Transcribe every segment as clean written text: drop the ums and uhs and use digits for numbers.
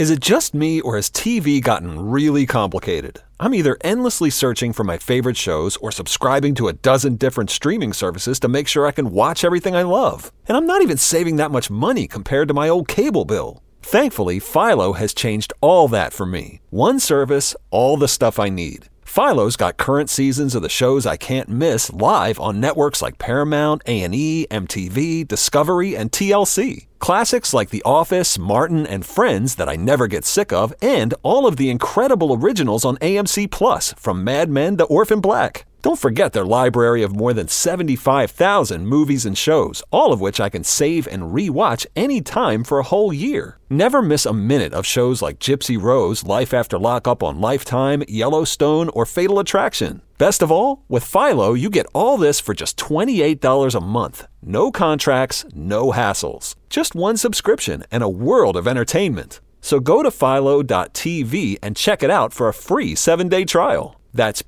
Is it just me, or has TV gotten really complicated? I'm either endlessly searching for my favorite shows or subscribing to a dozen different streaming services to make sure I can watch everything I love. And I'm not even saving that much money compared to my old cable bill. Thankfully, Philo has changed all that for me. One service, all the stuff I need. Philo's got current seasons of the shows I can't miss live on networks like Paramount, A&E, MTV, Discovery, and TLC. Classics like The Office, Martin, and Friends that I never get sick of, and all of the incredible originals on AMC+, from Mad Men to Orphan Black. Don't forget their library of more than 75,000 movies and shows, all of which I can save and re-watch anytime for a whole year. Never miss a minute of shows like Gypsy Rose, Life After Lockup on Lifetime, Yellowstone, or Fatal Attraction. Best of all, with Philo, you get all this for just $28 a month. No contracts, no hassles. Just one subscription and a world of entertainment. So go to philo.tv and check it out for a free 7-day trial. That's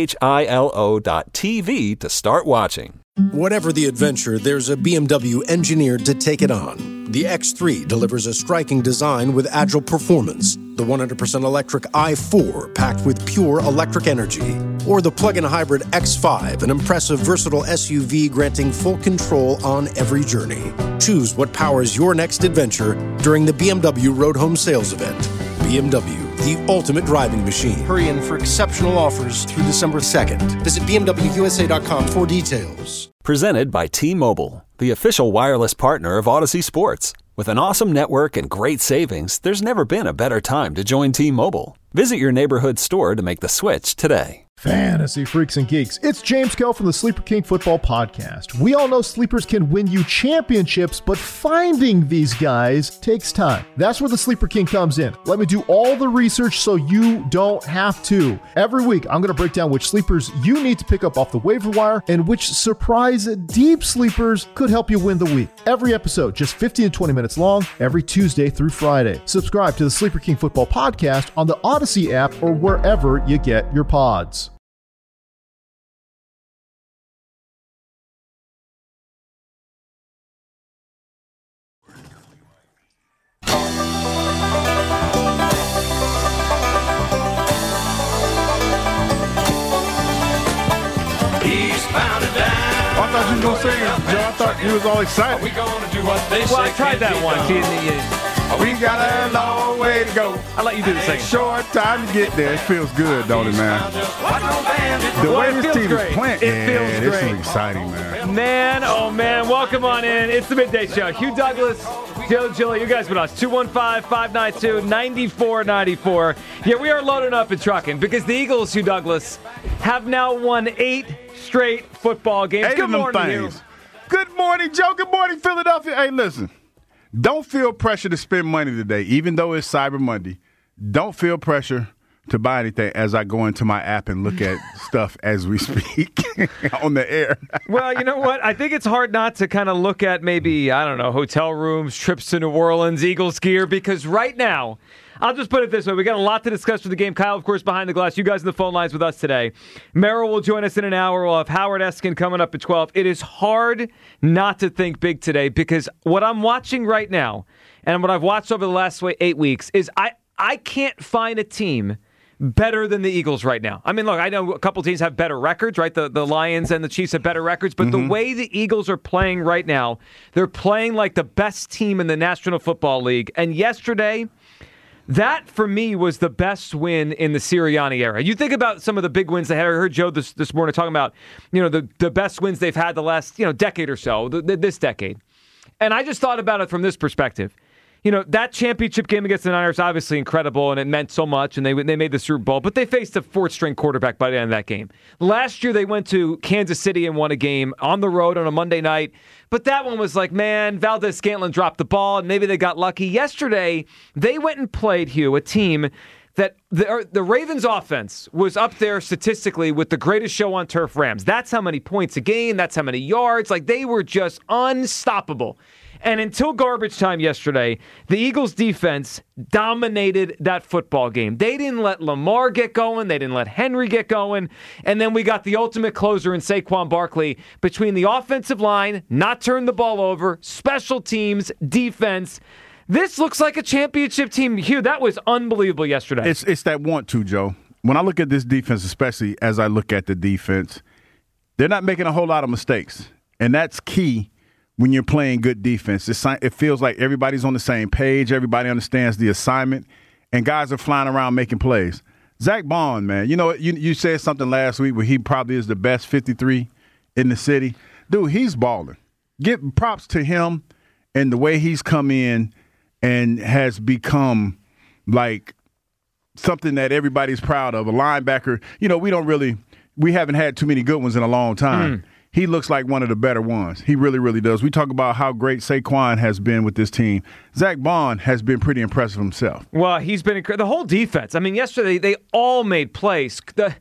philo.tv to start watching. Whatever the adventure, there's a BMW engineered to take it on. The X3 delivers a striking design with agile performance. The 100% electric i4 packed with pure electric energy. Or the plug-in hybrid X5, an impressive versatile SUV granting full control on every journey. Choose what powers your next adventure during the BMW Road Home Sales Event. BMW, the ultimate driving machine. Hurry in for exceptional offers through December 2nd. Visit BMWUSA.com for details. Presented by T-Mobile, the official wireless partner of Odyssey Sports. With an awesome network and great savings, there's never been a better time to join T-Mobile. Visit your neighborhood store to make the switch today. Fantasy freaks and geeks, it's James Kell from the Sleeper King Football Podcast. We all know sleepers can win you championships, but finding these guys takes time. That's where the Sleeper King comes in. Let me do all the research so you don't have to. Every week, I'm going to break down which sleepers you need to pick up off the waiver wire and which surprise deep sleepers could help you win the week. Every episode, just 15 to 20 minutes long, every Tuesday through Friday. Subscribe to the Sleeper King Football Podcast on the Odyssey app or wherever you get your pods. I thought you was going to sing it, Joe. I thought you was all excited. Well, I tried that once. We got a long way to go. I'll let you do the singing. Short time to get there. It feels good, don't it, man? The way this team is playing, this is exciting, man. Man, oh man, welcome on in. It's the Midday Show. Hugh Douglas, Joe Gilly, you guys with us. 215-592-9494. Yeah, we are loading up and trucking because the Eagles, Hugh Douglas, have now won 8 straight football games. 8 Good of them morning, things. Hugh. Good morning, Joe. Good morning, Philadelphia. Hey, listen. Don't feel pressure to spend money today, even though it's Cyber Monday. Don't feel pressure to buy anything as I go into my app and look at stuff as we speak on the air. Well, you know what? I think it's hard not to kind of look at maybe, I don't know, hotel rooms, trips to New Orleans, Eagles gear, because right now, I'll just put it this way. We got a lot to discuss for the game. Kyle, of course, behind the glass. You guys on the phone lines with us today. Merrill will join us in an hour. We'll have Howard Eskin coming up at 12. It is hard not to think big today because what I'm watching right now and what I've watched over the last 8 weeks is I can't find a team better than the Eagles right now. I mean, look, I know a couple teams have better records, right? The Lions and the Chiefs have better records, but the way the Eagles are playing right now, they're playing like the best team in the National Football League. And yesterday, that, for me, was the best win in the Sirianni era. You think about some of the big wins they had. I heard Joe this morning talking about, the best wins they've had the last, decade or so, this decade. And I just thought about it from this perspective. That championship game against the Niners, obviously incredible, and it meant so much, and they made the Super Bowl, but they faced a fourth-string quarterback by the end of that game. Last year, they went to Kansas City and won a game on the road on a Monday night, but that one was like, man, Valdez-Scantling dropped the ball, and maybe they got lucky. Yesterday, they went and played, Hugh, a team that the Ravens offense was up there statistically with the greatest show on turf Rams. That's how many points a game, that's how many yards. Like, they were just unstoppable. And until garbage time yesterday, the Eagles' defense dominated that football game. They didn't let Lamar get going. They didn't let Henry get going. And then we got the ultimate closer in Saquon Barkley between the offensive line, not turn the ball over, special teams, defense. This looks like a championship team. Hugh, that was unbelievable yesterday. It's that want to, Joe. When I look at this defense, especially as I look at the defense, they're not making a whole lot of mistakes. And that's key when you're playing good defense. It feels like everybody's on the same page. Everybody understands the assignment. And guys are flying around making plays. Zach Bond, man, you know, you said something last week where he probably is the best 53 in the city. Dude, he's balling. Give props to him and the way he's come in and has become like something that everybody's proud of. A linebacker, you know, we haven't had too many good ones in a long time. He looks like one of the better ones. He really, really does. We talk about how great Saquon has been with this team. Zach Bond has been pretty impressive himself. Well, he's been incredible. The whole defense. I mean, yesterday they all made plays. The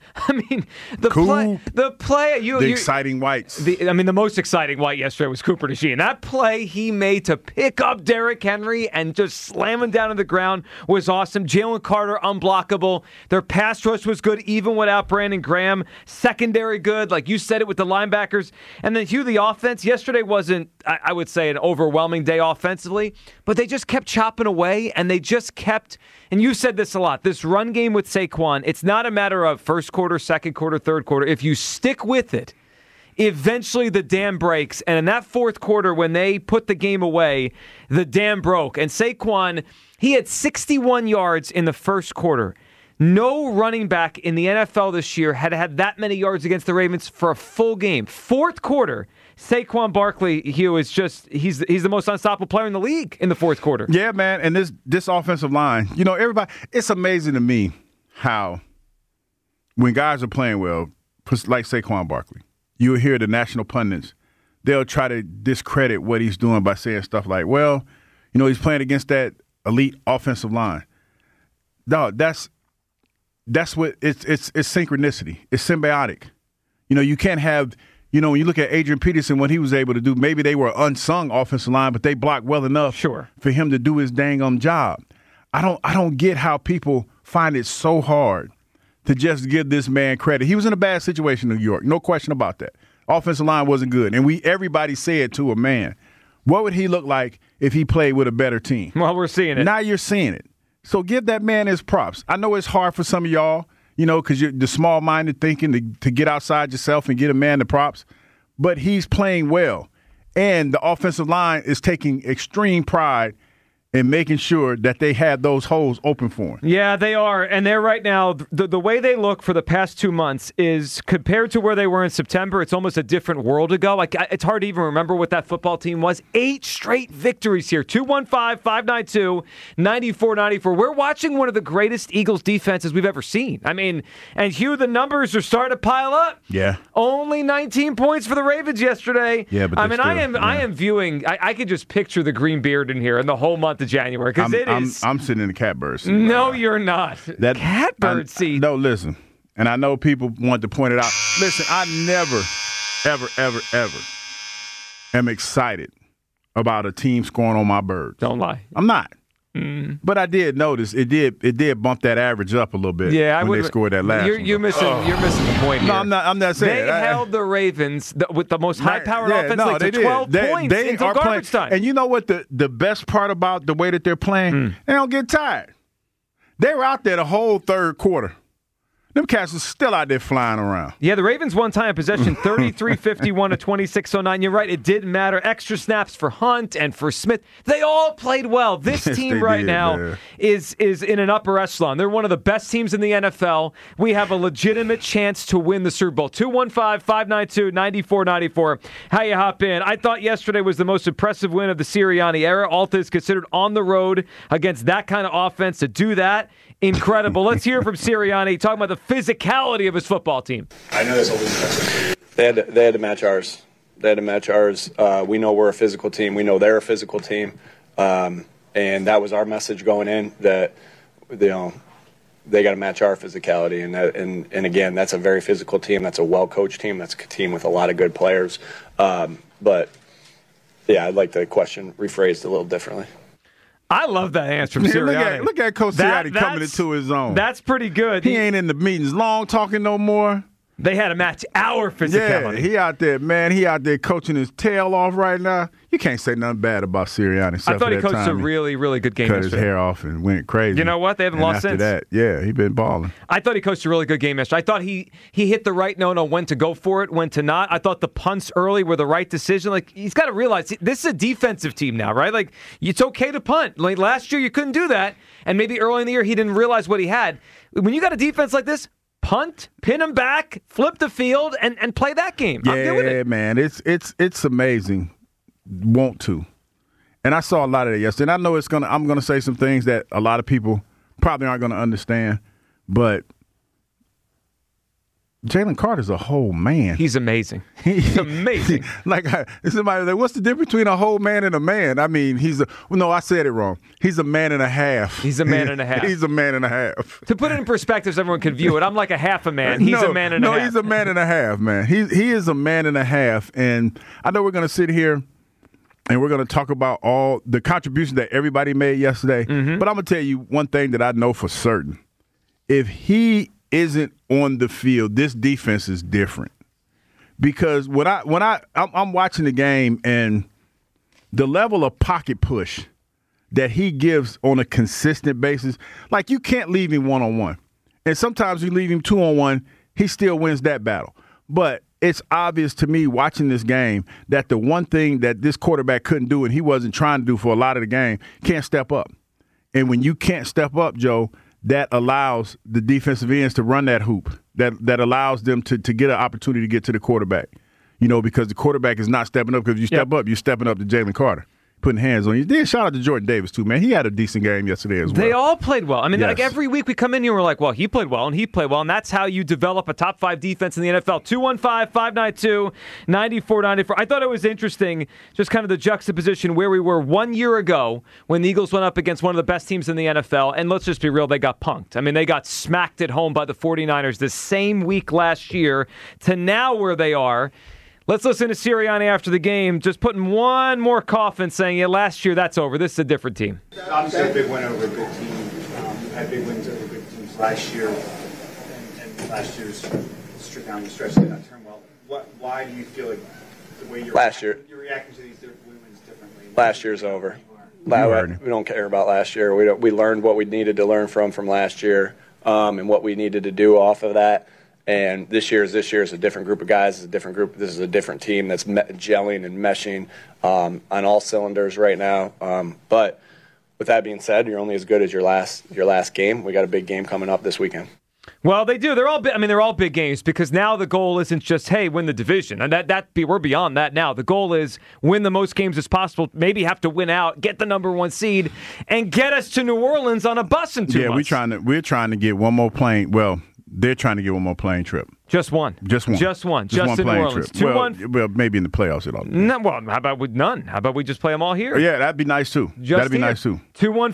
exciting whites. The most exciting white yesterday was Cooper DeJean. That play he made to pick up Derrick Henry and just slam him down to the ground was awesome. Jalen Carter, unblockable. Their pass rush was good, even without Brandon Graham. Secondary good, like you said it with the linebackers. And then, Hugh, the offense yesterday wasn't, I would say, an overwhelming day offensively, but they just kept chopping away, and they just kept, and you said this a lot, this run game with Saquon, it's not a matter of first quarter, second quarter, third quarter. If you stick with it, eventually the dam breaks. And in that fourth quarter, when they put the game away, the dam broke. And Saquon, he had 61 yards in the first quarter. No running back in the NFL this year had that many yards against the Ravens for a full game. Fourth quarter, Saquon Barkley, Hugh, is he's the most unstoppable player in the league in the fourth quarter. Yeah, man, and this offensive line, you know, everybody, it's amazing to me how when guys are playing well, like Saquon Barkley, you'll hear the national pundits, they'll try to discredit what he's doing by saying stuff like, well, you know, he's playing against that elite offensive line. No, that's what it's synchronicity. It's symbiotic. You know, you can't have, you know, when you look at Adrian Peterson, what he was able to do, maybe they were unsung offensive line, but they blocked well enough for him to do his dang job. I don't get how people find it so hard to just give this man credit. He was in a bad situation in New York, no question about that. Offensive line wasn't good, and everybody said to a man, what would he look like if he played with a better team? Well, we're seeing it. Now you're seeing it. So give that man his props. I know it's hard for some of y'all, you know, because you're the small-minded thinking to get outside yourself and get a man the props. But he's playing well. And the offensive line is taking extreme pride in making sure that they have those holes open for him. Yeah, they are. And they're right now, the way they look for the past 2 months is compared to where they were in September, it's almost a different world ago. Like, it's hard to even remember what that football team was. 8 straight victories here. 215-592-9494. We're watching one of the greatest Eagles defenses we've ever seen. I mean, and Hugh, the numbers are starting to pile up. Yeah. Only 19 points for the Ravens yesterday. Yeah, but I am viewing, I could just picture the green beard in here and the whole month of January, because I'm sitting in the catbird seat. No, you're not. That catbird seat. No, listen. And I know people want to point it out. Listen, I never, ever am excited about a team scoring on my bird. Don't lie. I'm not. But I did notice it did bump that average up a little bit. Yeah, when they scored that last one. You're missing the point here. No, I'm not saying they held the Ravens with the most high-powered offense to 12 points until garbage time. And you know what the best part about the way that they're playing? They don't get tired. They were out there the whole third quarter. Them cats are still out there flying around. Yeah, the Ravens won time of possession 33-51 to 26-09. You're right, it didn't matter. Extra snaps for Hunt and for Smith. They all played well. This team now is in an upper echelon. They're one of the best teams in the NFL. We have a legitimate chance to win the Super Bowl. 215-592-9494. How you hop in? I thought yesterday was the most impressive win of the Sirianni era. Alta is considered on the road against that kind of offense to do that. Incredible. Let's hear from Sirianni talking about the physicality of his football team. I know that's always they had to match ours. We know we're a physical team. We know they're a physical team. And that was our message going in, that they got to match our physicality. And again, that's a very physical team. That's a well-coached team. That's a team with a lot of good players. But, yeah, I'd like the question rephrased a little differently. I love that answer from Sirianni. Look at Coach Sirianni coming into his own. That's pretty good. He ain't in the meetings long talking no more. They had to match our physicality. Yeah, he out there coaching his tail off right now. You can't say nothing bad about Sirianni. I thought he coached a really, really good game yesterday. yesterday. Cut his hair off and went crazy. You know what? They haven't lost since. After that, yeah, he been balling. I thought he coached a really good game yesterday. I thought he hit the right note on when to go for it, when to not. I thought the punts early were the right decision. Like, he's got to realize this is a defensive team now, right? Like, it's okay to punt. Like, last year you couldn't do that, and maybe early in the year he didn't realize what he had. When you got a defense like this, punt, pin him back, flip the field, and play that game. I'm doing it. Yeah, man, it's amazing. Want to. And I saw a lot of that yesterday. And I know I'm gonna say some things that a lot of people probably aren't gonna understand, but Jalen Carter's a whole man. He's amazing. He's amazing. Somebody like, what's the difference between a whole man and a man? I mean, I said it wrong. He's a man and a half. He's a man and a half. He's a man and a half. To put it in perspective so everyone can view it, I'm like a half a man. He's a man and a half. No, he's a man and a half, man. He is a man and a half. And I know we're going to sit here and we're going to talk about all the contributions that everybody made yesterday. Mm-hmm. But I'm going to tell you one thing that I know for certain. If he isn't on the field, this defense is different. Because I'm watching the game and the level of pocket push that he gives on a consistent basis, like you can't leave him one-on-one. And sometimes you leave him two-on-one, he still wins that battle. But it's obvious to me watching this game that the one thing that this quarterback couldn't do and he wasn't trying to do for a lot of the game, can't step up. And when you can't step up, Joe, that allows the defensive ends to run that hoop, that allows them to get an opportunity to get to the quarterback, because the quarterback is not stepping up. Because if you step up, you're stepping up to Jalen Carter, putting hands on you. Then shout out to Jordan Davis, too, man. He had a decent game yesterday as well. They all played well. I mean, yes. Like every week we come in here and we're like, well, he played well, and that's how you develop a top 5 defense in the NFL. 215-592-9494. I thought it was interesting, just kind of the juxtaposition where we were 1 year ago when the Eagles went up against one of the best teams in the NFL, and let's just be real, they got punked. I mean, they got smacked at home by the 49ers the same week last year to now where they are. Let's listen to Sirianni after the game, just putting one more coffin, saying, yeah, last year, that's over. This is a different team. Obviously a big win over a good team. You had big wins over good teams last year, and last year's down the stretch did not turn well. Why do you feel like the way you're reacting to these wins differently? Last year's over. We don't care about last year. We learned what we needed to learn from last year and what we needed to do off of that. And this year is a different group of guys. It's a different group. This is a different team that's gelling and meshing on all cylinders right now. But with that being said, you're only as good as your last game. We got a big game coming up this weekend. Well, they do. They're all big games because now the goal isn't just, hey, win the division. And we're beyond that now. The goal is win the most games as possible, maybe have to win out, get the number 1 seed, and get us to New Orleans on a bus in 2 months. Yeah, we're trying to get one more plane. Well, they're trying to get one more plane trip. Just one. Just one. Just one in New plane Orleans. trip. Well, maybe in the playoffs it'll be. No, well, how about with none? How about we just play them all here? Yeah, that'd be nice too. That'd be nice too.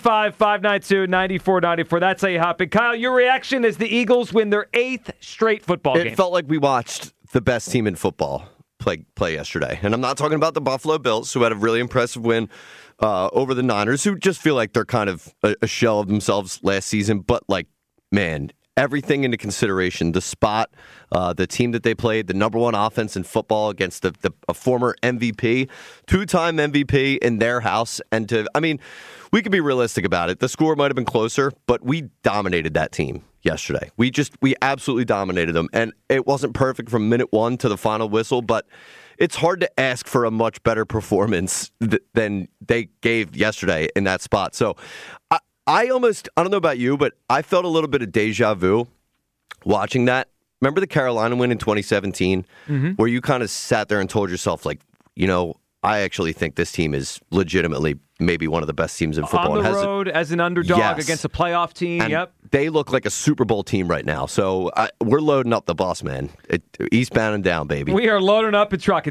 215-592-9494. That's how you hop in. Kyle, your reaction as the Eagles win their 8th straight football game. It felt like we watched the best team in football play yesterday. And I'm not talking about the Buffalo Bills, who had a really impressive win over the Niners, who just feel like they're kind of a shell of themselves last season. But, man, everything into consideration, the spot, the team that they played, the number 1 offense in football against a former MVP, 2-time MVP in their house. And we could be realistic about it. The score might have been closer, but we dominated that team yesterday. We absolutely dominated them. And it wasn't perfect from minute 1 to the final whistle, but it's hard to ask for a much better performance than they gave yesterday in that spot. So I don't know about you, but I felt a little bit of deja vu watching that. Remember the Carolina win in 2017 where you kind of sat there and told yourself, I actually think this team is legitimately maybe one of the best teams in football. On the road as an underdog against a playoff team. And yep. They look like a Super Bowl team right now. So we're loading up the boss, man. Eastbound and down, baby. We are loading up and trucking.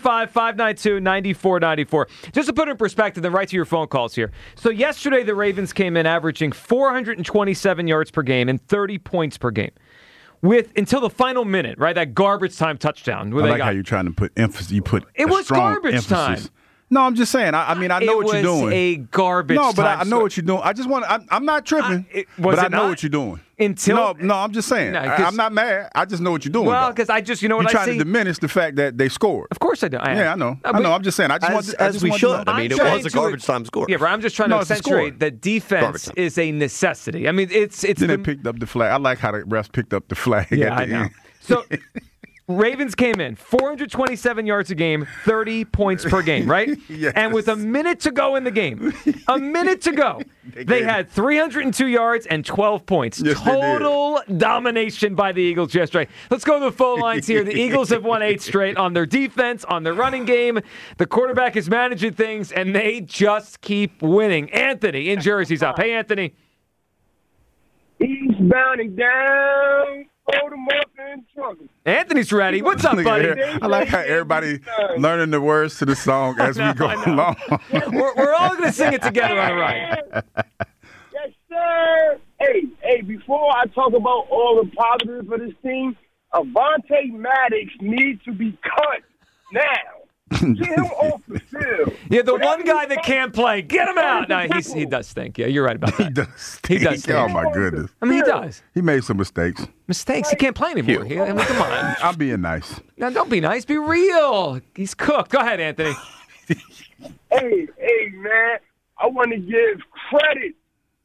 215-592-9494. Just to put it in perspective, then right to your phone calls here. So yesterday the Ravens came in averaging 427 yards per game and 30 points per game. Until the final minute, right? That garbage time touchdown. I like how you're trying to put emphasis. You put it was strong garbage emphasis. time. No, I'm just saying. I mean, I know what you're doing. It was a garbage. No, but I know start. what you're doing. I just want. I'm not tripping. But I know what you're doing. Until no, I'm just saying. I'm not mad. I just know what you're doing. Well, because I just, you know what I see. You're trying to diminish the fact that they scored. Of course I do. Yeah, I know. I know. I'm just saying. I just want as we should. I mean, it was a garbage time score. Yeah, but I'm just trying to accentuate that defense is a necessity. I mean, it's. Then they picked up the flag. I like how the refs picked up the flag. Yeah, at the I know. end. So. Ravens came in 427 yards a game, 30 points per game, right? Yes. And with a minute to go in the game, they had 302 yards and 12 points. Yes, Total domination by the Eagles yesterday. Let's go to the phone lines here. The Eagles have won 8 straight on their defense, on their running game. The quarterback is managing things, and they just keep winning. Anthony in Jersey's up. Hey, Anthony. Eastbound and down. Hold them up and trouble. Anthony's ready. What's up, buddy? I like how everybody learning the words to the song as we go along. We're all going to sing it together on the ride. Yes, sir. Hey, before I talk about all the positives for this team, Avonte Maddox needs to be cut now. Get him off the field. Yeah, the one guy that can't play, get him out. No, he does stink. Yeah, you're right about that. He does stink. Oh, my goodness. I mean, he does. He made some mistakes. He can't play anymore. I mean, come on. I'm being nice. Now, don't be nice. Be real. He's cooked. Go ahead, Anthony. Hey, man. I want to give credit.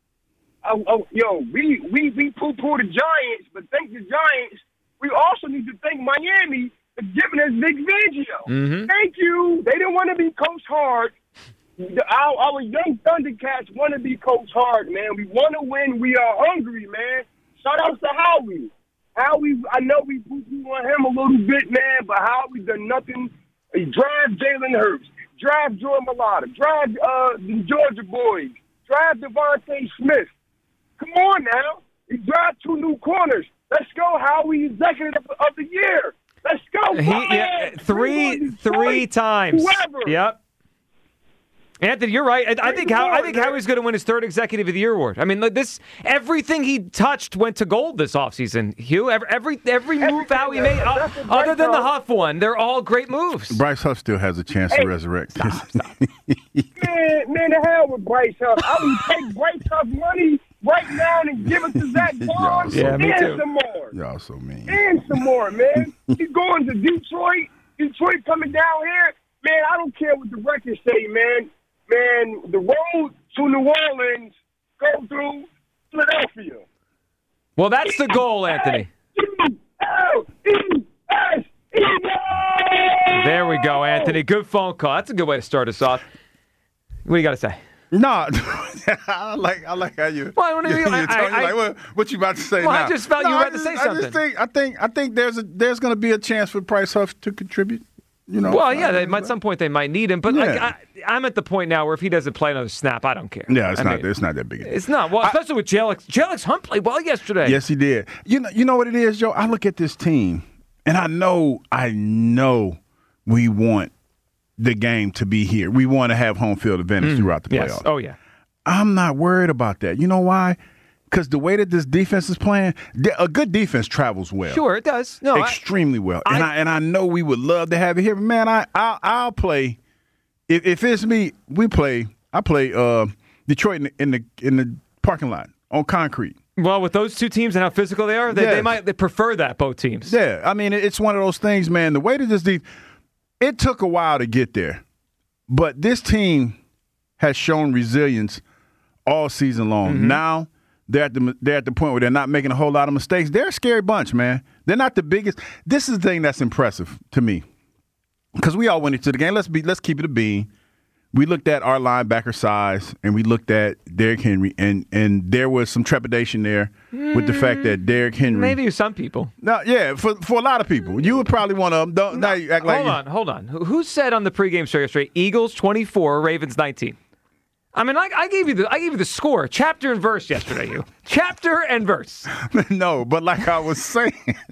We poo-poo the Giants, but thank the Giants. We also need to thank Miami for giving us Vic Fangio. Mm-hmm. Thank you. They didn't want to be Coach Hard. Our young Thundercats want to be Coach Hard, man. We want to win. We are hungry, man. Shout out to Howie. I know we poo-poo on him a little bit, man, but Howie done nothing. He drive Jalen Hurts, drive Jordan Mailata, drive the Georgia boys, drive Devontae Smith. Come on now. He drive 2 new corners. Let's go, Howie, Executive of the Year. Let's go. Three times. Whoever. Yep. Anthony, you're right. I think Howie's going to win his 3rd Executive of the Year award. I mean, everything he touched went to gold this offseason. Hugh, every move Howie made, other than the Huff one, they're all great moves. Bryce Huff still has a chance to resurrect. Stop. Man, the hell with Bryce Huff. I would take Bryce Huff money right now and give it to Zach Bond and some more. Y'all so mean. And some more, man. He's going to Detroit. Detroit coming down here. Man, I don't care what the records say, man. Man, the road to New Orleans go through Philadelphia. Well, that's the goal, Anthony. There we go, Anthony. Good phone call. That's a good way to start us off. What do you got to say? No, I like how you. Well, what you about to say now? I just felt you were about to say something. I think there's going to be a chance for Bryce Huff to contribute. You know. Well, yeah, at some point they might need him, but I'm at the point now where if he doesn't play another snap, I don't care. Yeah, it's not that big a deal. It's not. Well, especially with J.L.X. J.L.X. Hunt played well yesterday. Yes, he did. You know what it is, Joe? I look at this team, and I know we want the game to be here. We want to have home field advantage throughout the playoffs. Yes. Oh, yeah. I'm not worried about that. You know why? Because the way that this defense is playing, a good defense travels well. Sure, it does. No, extremely well. And I know we would love to have it here. But man, I'll play. If it's me, I play Detroit in the parking lot on concrete. Well, with those two teams and how physical they are, they might prefer that, both teams. Yeah, I mean, it's one of those things, man. The way that this it took a while to get there, but this team has shown resilience all season long. Mm-hmm. Now they're at the point where they're not making a whole lot of mistakes. They're a scary bunch, man. They're not the biggest. This is the thing that's impressive to me, because we all went into the game. Let's keep it a bean. We looked at our linebacker size, and we looked at Derrick Henry, and there was some trepidation there with the fact that Derrick Henry. Maybe some people. No, yeah, for a lot of people. You were probably one of them. Now you act like hold on. Who said on the pregame show yesterday, Eagles 24, Ravens 19? I mean, I gave you the score, chapter and verse yesterday. Chapter and verse. No, but like I was saying.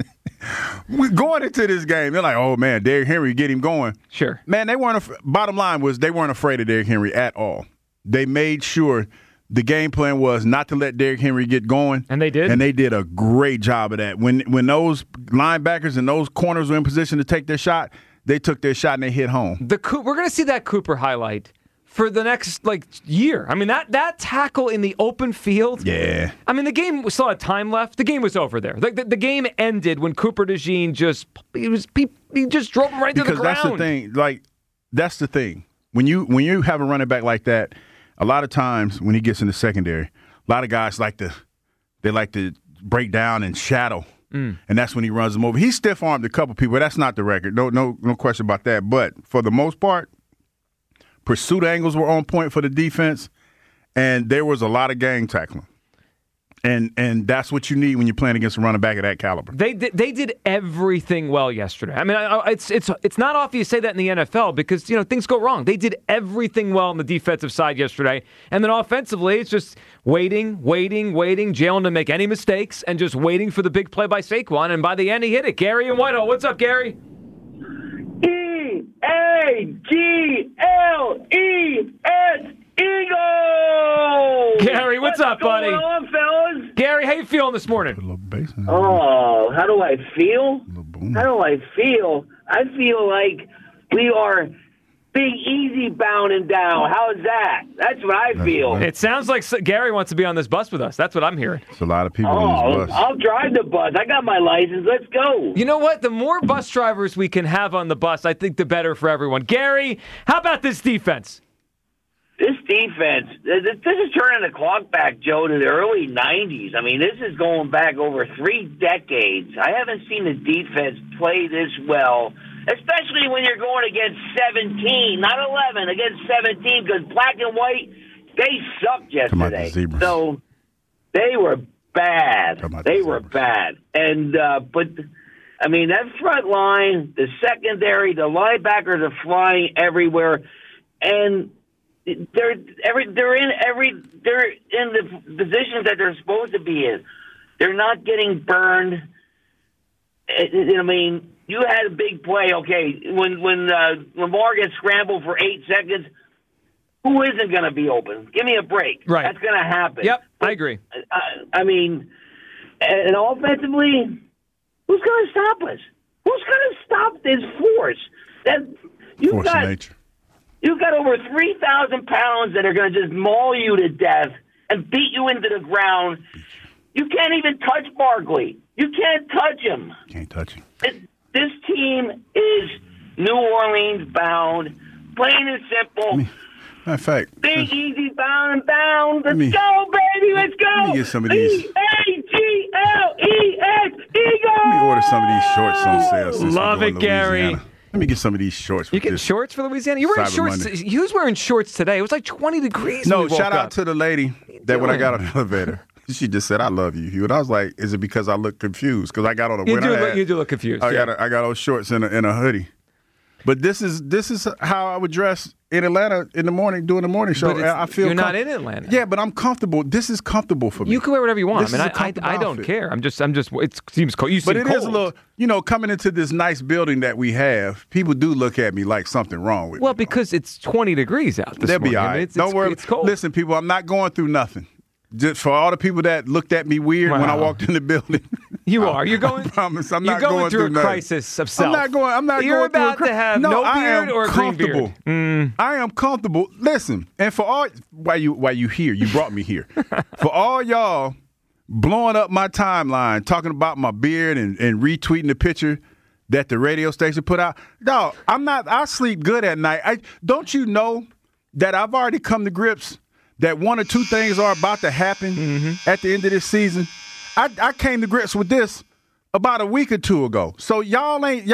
Going into this game, they're like, "Oh man, Derrick Henry, get him going." Sure, man. They weren't. Bottom line was they weren't afraid of Derrick Henry at all. They made sure the game plan was not to let Derrick Henry get going, and they did. And they did a great job of that. When those linebackers and those corners were in position to take their shot, they took their shot and they hit home. We're going to see that Cooper highlight for the next year. I mean, that tackle in the open field. Yeah. I mean, the game still had time left. The game was over there. The game ended when Cooper DeJean just drove him right to the ground. Because that's the thing. That's the thing. When you have a running back like that, a lot of times when he gets in the secondary, a lot of guys like to break down and shadow. And that's when he runs them over. He stiff-armed a couple people. That's not the record. No question about that. But for the most part, pursuit angles were on point for the defense, and there was a lot of gang tackling. And that's what you need when you're playing against a running back of that caliber. They did everything well yesterday. I mean, it's not often you say that in the NFL because things go wrong. They did everything well on the defensive side yesterday, and then offensively, it's just waiting, Jalen to make any mistakes, and just waiting for the big play by Saquon. And by the end, he hit it. Gary in Whitehall, what's up, Gary? EAGLES. Eagles! Gary, what's up, buddy? What's going on, fellas? Gary, how you feeling this morning? Oh, how do I feel? How do I feel? I feel like we are Big Easy bounding down. How's that? That's what I feel. It sounds like Gary wants to be on this bus with us. That's what I'm hearing. It's a lot of people on this bus. I'll drive the bus. I got my license. Let's go. You know what? The more bus drivers we can have on the bus, I think the better for everyone. Gary, how about this defense? This defense, this is turning the clock back, Joe, to the early 90s. I mean, this is going back over 3 decades. I haven't seen the defense play this well, especially when you're going against 17, not 11, against 17, because black and white, they sucked yesterday. So they were bad. They were bad. And but, I mean, that front line, the secondary, the linebackers are flying everywhere, and they're in the positions that they're supposed to be in. They're not getting burned. I mean, you had a big play. Okay, when Lamar gets scrambled for 8 seconds, who isn't going to be open? Give me a break. Right, that's going to happen. Yep, I agree. I mean, and offensively, who's going to stop us? Who's going to stop this force? Force of nature. You've got over 3,000 pounds that are going to just maul you to death and beat you into the ground. You can't even touch Barkley. You can't touch him. Can't touch him. This team is New Orleans bound, plain and simple. Matter of fact, Big Easy bound. Let's go, baby. Let's go. Let me get some of these. EAGLES, Eagles. Let me order some of these shorts on sale. Love it, Gary. Let me get some of these shorts. You get shorts for Louisiana? You wearing shorts? He was wearing shorts today. It was like 20 degrees. No, shout out to the lady that when I got on the elevator, she just said, "I love you, Hugh." And I was like, "Is it because I look confused?" Because I got on a winter hat. You do look confused. I got those shorts and a hoodie. But this is how I would dress in Atlanta in the morning doing the morning show. I feel you're not in Atlanta. Yeah, but I'm comfortable. This is comfortable for me. You can wear whatever you want. I I don't care. I'm just. It seems cold. But it is a little. Coming into this nice building that we have, people do look at me like something wrong with me. Well, because it's 20 degrees out this morning. They'll be all right. Don't worry. It's cold. Listen, people, I'm not going through nothing. Just for all the people that looked at me weird when I walked in the building. You are. You're going. I promise. I'm not going through a nothing. crisis of self. I'm not You're going about through to have no beard or a green beard. I am comfortable. Listen, and for all why you here, you brought me here. For all y'all blowing up my timeline, talking about my beard and retweeting the picture that the radio station put out. Dog, I sleep good at night. Don't you know that I've already come to grips that 1 or 2 things are about to happen at the end of this season. I came to grips with this about a week or 2 ago. So y'all ain't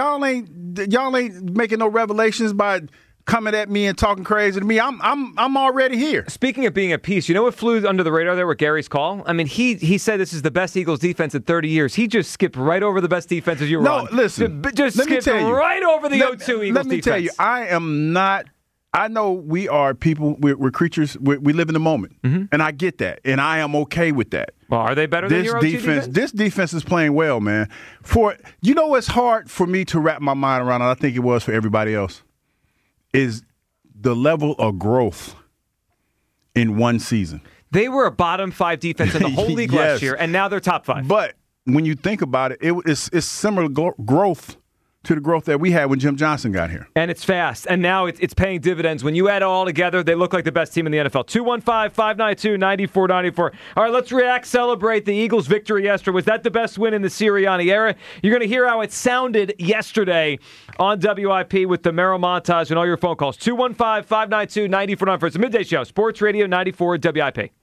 making no revelations by coming at me and talking crazy to me. I'm already here. Speaking of being at peace, you know what flew under the radar there with Gary's call? I mean, he said this is the best Eagles defense in 30 years. He just skipped right over the best defenses you run. No, listen. Just skipped right over the 0-2 Eagles defense. Let me tell you, I am not. I know we are people, we're creatures, we live in the moment, and I get that, and I am okay with that. Well, are they better than your defense? This defense is playing well, man. It's hard for me to wrap my mind around, and I think it was for everybody else, is the level of growth in one season. They were a bottom 5 defense in the whole league last year, and now they're top 5. But when you think about it, it's similar growth to the growth that we had when Jim Johnson got here. And it's fast. And now it's paying dividends. When you add it all together, they look like the best team in the NFL. 215-592-9494. All right, let's celebrate the Eagles' victory yesterday. Was that the best win in the Sirianni era? You're going to hear how it sounded yesterday on WIP with the Merrill montage and all your phone calls. 215-592-9494. It's a midday show. Sports Radio 94 WIP.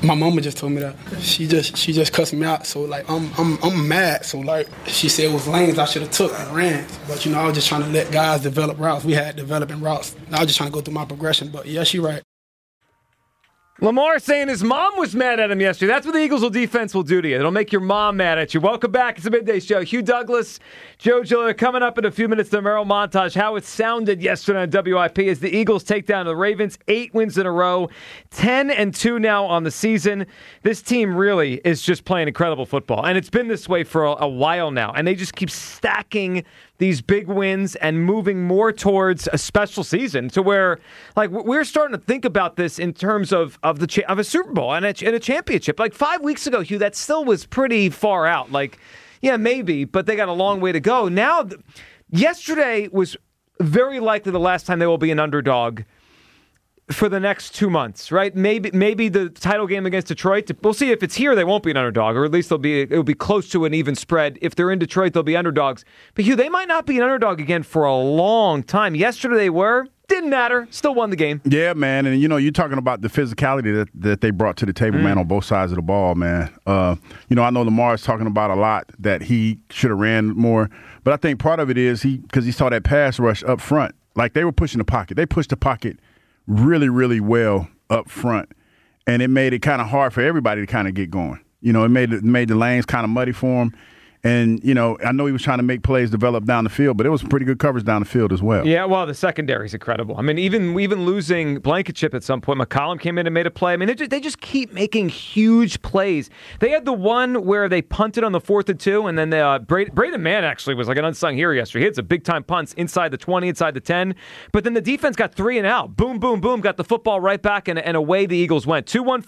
My mama just told me that. She just cussed me out. So like I'm mad. So like she said it was lanes I should have took and ran. But I was just trying to let guys develop routes. We had developing routes. I was just trying to go through my progression. But yeah, she right. Lamar saying his mom was mad at him yesterday. That's what the Eagles' defense will do to you. It'll make your mom mad at you. Welcome back. It's the Midday Show. Hugh Douglas, Joe Gillett, coming up in a few minutes. The Merrill montage. How it sounded yesterday on WIP as the Eagles take down the Ravens. 8 wins in a row. 10-2 now on the season. This team really is just playing incredible football. And it's been this way for a while now. And they just keep stacking these big wins and moving more towards a special season to where, like, we're starting to think about this in terms of a Super Bowl and a championship. Like 5 weeks ago, Hugh, that still was pretty far out. Like, yeah, maybe, but they got a long way to go. Now, yesterday was very likely the last time they will be an underdog for the next 2 months, right? Maybe the title game against Detroit. We'll see if it's here. They won't be an underdog, or at least it'll be close to an even spread. If they're in Detroit, they'll be underdogs. But Hugh, they might not be an underdog again for a long time. Yesterday they were. Didn't matter. Still won the game. Yeah, man. And, you're talking about the physicality that they brought to the table, man, on both sides of the ball, man. I know Lamar's talking about a lot that he should have ran more. But I think part of it is because he saw that pass rush up front. Like, they were pushing the pocket. They pushed the pocket really, really well up front. And it made it kind of hard for everybody to kind of get going. It made the lanes kind of muddy for him. And, I know he was trying to make plays develop down the field, but it was pretty good coverage down the field as well. Yeah, well, the secondary is incredible. I mean, even losing Blankenship at some point, McCollum came in and made a play. I mean, they just keep making huge plays. They had the one where they punted on the 4th and 2, and then Braden Mann actually was like an unsung hero yesterday. He had some big-time punts inside the 20, inside the 10. But then the defense got 3 and out. Boom, boom, boom, got the football right back, and away the Eagles went.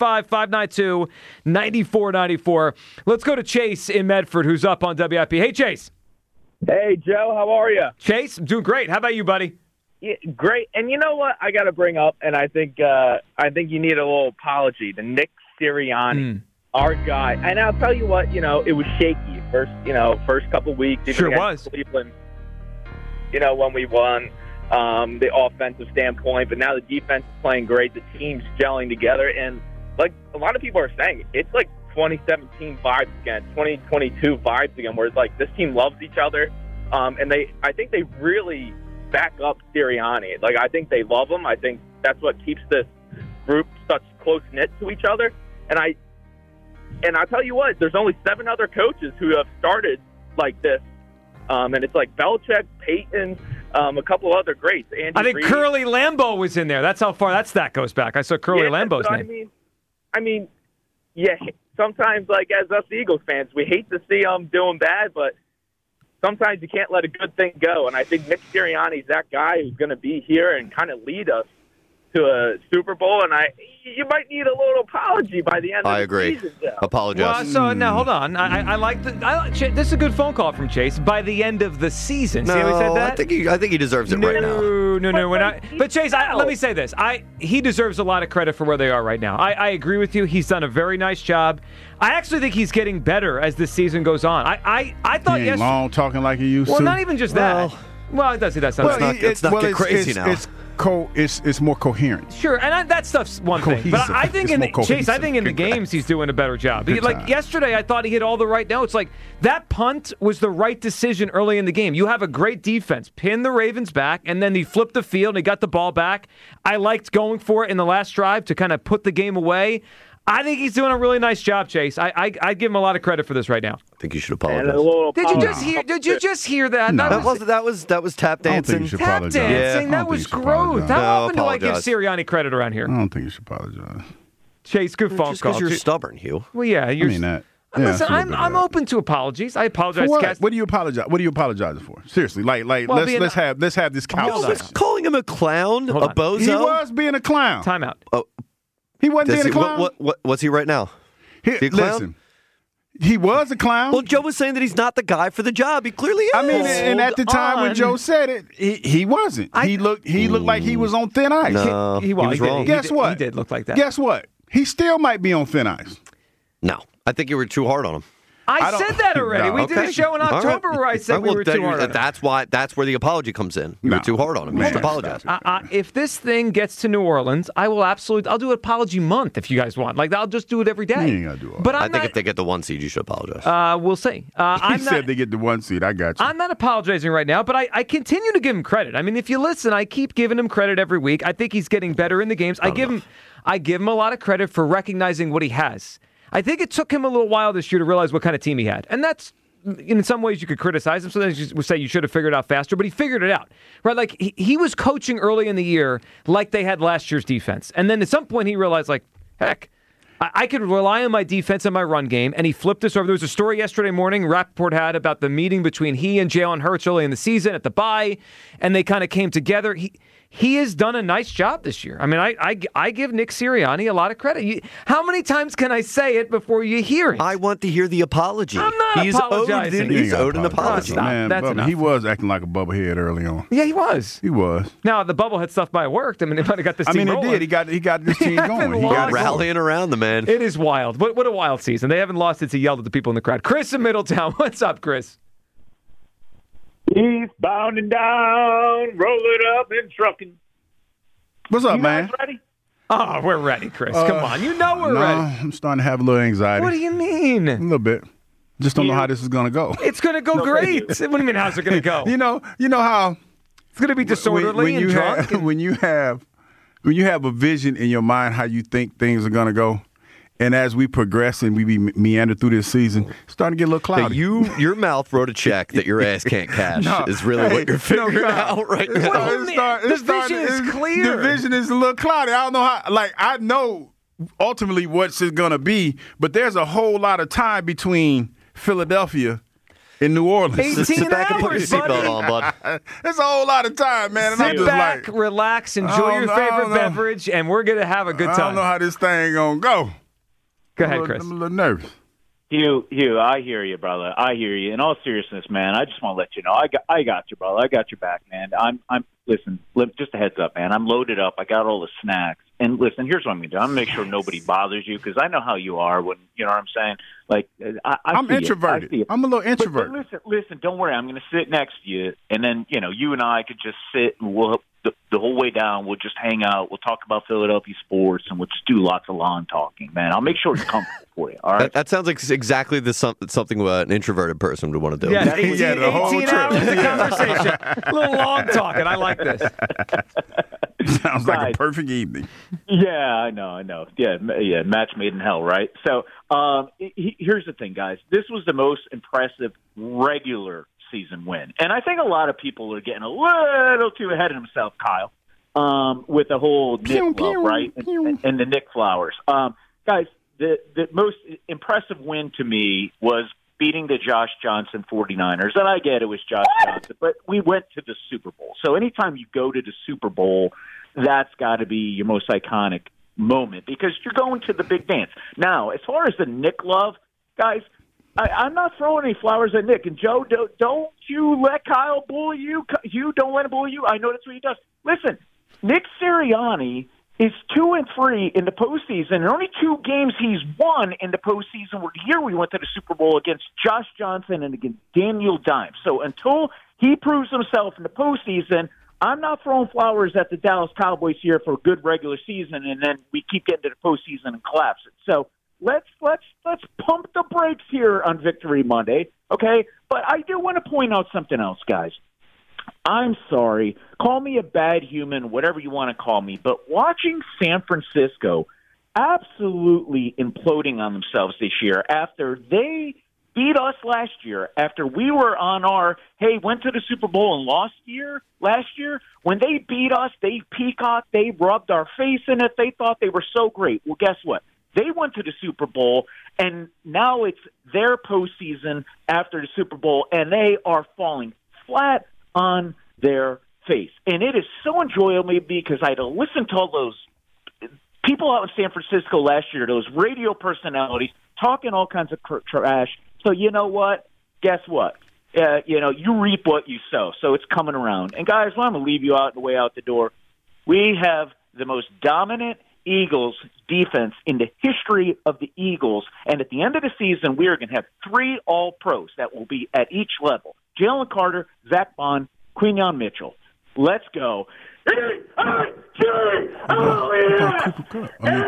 215-592-9494. Let's go to Chase in Medford, who's up on WIP. Hey, Chase. Hey, Joe. How are you? Chase, I'm doing great. How about you, buddy? Yeah, great. And you know what I got to bring up, and I think you need a little apology to Nick Sirianni, our guy. And I'll tell you what, it was shaky first couple weeks. Even sure was. Cleveland, when we won the offensive standpoint. But now the defense is playing great. The team's gelling together. And like a lot of people are saying, it's like 2017 vibes again, 2022 vibes again, where it's like this team loves each other, and I think they really back up Sirianni. Like, I think they love him. I think that's what keeps this group such close knit to each other. And I'll tell you what, there's only 7 other coaches who have started like this, and it's like Belichick, Peyton, a couple other greats. Andy I think Reid. Curly Lambeau was in there. That's how far that stat goes back. I saw Curly Lambeau's name. I mean, yeah. Sometimes, like, as us Eagles fans, we hate to see them doing bad, but sometimes you can't let a good thing go. And I think Nick Sirianni's that guy who's going to be here and kind of lead us to a Super Bowl. And you might need a little apology by the end of the season. Though. Apologize. Well, so now hold on. I like this is a good phone call from Chase. By the end of the season. See how he said that? I think he deserves it right now. No, we're not. But Chase, let me say this. He deserves a lot of credit for where they are right now. I agree with you. He's done a very nice job. I actually think he's getting better as the season goes on. I thought he ain't long talking like he used to. Well, not even just that. Well, it does. That's it's not get crazy now. It's more coherent. Sure, and that stuff's one thing. But I think in the games he's doing a better job. Like yesterday, I thought he hit all the right notes. Like that punt was the right decision early in the game. You have a great defense, pin the Ravens back, and then he flipped the field and he got the ball back. I liked going for it in the last drive to kind of put the game away. I think he's doing a really nice job, Chase. I give him a lot of credit for this right now. I think you should apologize. Did you just hear that? No. That was tap dancing. Tap dancing. That was growth. How often do I give Sirianni credit around here? I don't think you should apologize. Chase, good phone call. Just because you're stubborn, Hugh. Well, yeah, I mean that. Yeah, listen, I'm open to apologies. I apologize. For what? What do you apologize? What are you apologizing for? Seriously, let's have this couch. Calling him a clown, a bozo. He was being a clown. Time out. Oh. He wasn't being a clown. What's he right now? Listen, he was a clown. Well, Joe was saying that he's not the guy for the job. He clearly is. I mean, and at the time when Joe said it, he wasn't. He looked like he was on thin ice. No, he was wrong. Guess what? He did look like that. Guess what? He still might be on thin ice. No, I think you were too hard on him. I said that already. We did a show in October where I said we were too hard on him. That's where the apology comes in. You were too hard on him. You should apologize. If this thing gets to New Orleans, I'll do an apology month if you guys want. Like, I'll just do it every day. You ain't gotta do all but I think if they get the 1 seed, you should apologize. We'll see. He said they get the 1 seed. I got you. I'm not apologizing right now, but I continue to give him credit. I mean, if you listen, I keep giving him credit every week. I think he's getting better in the games. I give him a lot of credit for recognizing what he has. I think it took him a little while this year to realize what kind of team he had. And that's, in some ways, you could criticize him. Sometimes you would say you should have figured it out faster, but he figured it out. Right? Like, he was coaching early in the year like they had last year's defense. And then at some point he realized, like, heck, I could rely on my defense and my run game, and he flipped this over. There was a story yesterday morning Rappaport had about the meeting between he and Jalen Hurts early in the season at the bye, and they kind of came together. He has done a nice job this year. I mean, I give Nick Sirianni a lot of credit. How many times can I say it before you hear it? I want to hear the apology. I'm not apologizing. He's owed an apology. Man, that's enough. He was acting like a bubblehead early on. Yeah, he was. He was. Now, the bubblehead stuff might have worked. I mean, it might have got this team rolling. It did. He got this team going. He got rallying around the man. It is wild. What a wild season. They haven't lost since he yelled at the people in the crowd. Chris in Middletown. What's up, Chris? He's bounding down, roll it up and trucking. What's up, man? Ready? Oh, we're ready, Chris. Come on. You know we're ready. I'm starting to have a little anxiety. What do you mean? A little bit. Just don't know how this is going to go. It's going to go great. What do you mean, how's it going to go? You know how it's going to be disorderly and drunk. When you have a vision in your mind how you think things are going to go, and as we progress and we meander through this season, it's starting to get a little cloudy. Your mouth wrote a check that your ass can't cash is really what you're figuring out right now. The vision is clear. The vision is a little cloudy. I don't know how. Like, I know ultimately what's it going to be, but there's a whole lot of time between Philadelphia and New Orleans. 18 Sit back and put your seatbelt on, bud. There's a whole lot of time, man. And Sit back, relax, enjoy your favorite beverage, and we're going to have a good time. I don't know how this thing going to go. Go ahead, Chris. I'm a little nervous. Hugh, I hear you, brother. I hear you. In all seriousness, man, I just want to let you know, I got you, brother. I got your back, man. Listen, just a heads up, man. I'm loaded up. I got all the snacks. And listen, here's what I'm going to do. I'm going to make sure nobody bothers you because I know how you are when, you know what I'm saying? Like, I'm introverted. I'm a little introverted. But listen, don't worry. I'm going to sit next to you. And then, you and I could just sit and we'll the whole way down, we'll just hang out. We'll talk about Philadelphia sports, and we'll just do lots of lawn talking, man. I'll make sure it's comfortable for you, all right? That sounds like exactly something an introverted person would want to do. Yeah, 18 hours of conversation. A little long talking. I like this. Sounds like a perfect evening. Yeah, I know. Yeah, match made in hell, right? So here's the thing, guys. This was the most impressive regular season win. And I think a lot of people are getting a little too ahead of themselves, Kyle, with the whole Nick love, right? And the Nick Flowers. Guys, the most impressive win to me was beating the Josh Johnson 49ers. And I get it was Josh Johnson, but we went to the Super Bowl. So anytime you go to the Super Bowl, that's got to be your most iconic moment because you're going to the big dance. Now, as far as the Nick love, guys, I'm not throwing any flowers at Nick. And Joe, don't you let Kyle bully you. You don't let him bully you. I know that's what he does. Listen, Nick Sirianni is 2-3 in the postseason, and only 2 games he's won in the postseason were the year we went to the Super Bowl against Josh Johnson and against Daniel Dimes. So until he proves himself in the postseason, I'm not throwing flowers at the Dallas Cowboys here for a good regular season, and then we keep getting to the postseason and collapse it. So let's pump the brakes here on Victory Monday, okay? But I do want to point out something else, guys. I'm sorry. Call me a bad human, whatever you want to call me, but watching San Francisco absolutely imploding on themselves this year after they beat us last year, after we were on our, went to the Super Bowl and lost last year, when they beat us, they peacocked, they rubbed our face in it, they thought they were so great. Well, guess what? They went to the Super Bowl, and now it's their postseason after the Super Bowl, and they are falling flat on their face. And it is so enjoyable because I had to listen to all those people out in San Francisco last year, those radio personalities, talking all kinds of trash. So you know what? Guess what? You reap what you sow. So it's coming around. And, guys, I'm going to leave you out on the way out the door. We have the most dominant Eagles defense in the history of the Eagles. And at the end of the season, we are going to have 3 All-Pros that will be at each level. Jalen Carter, Zach Bond, Quinyon Mitchell. Let's go. Cooper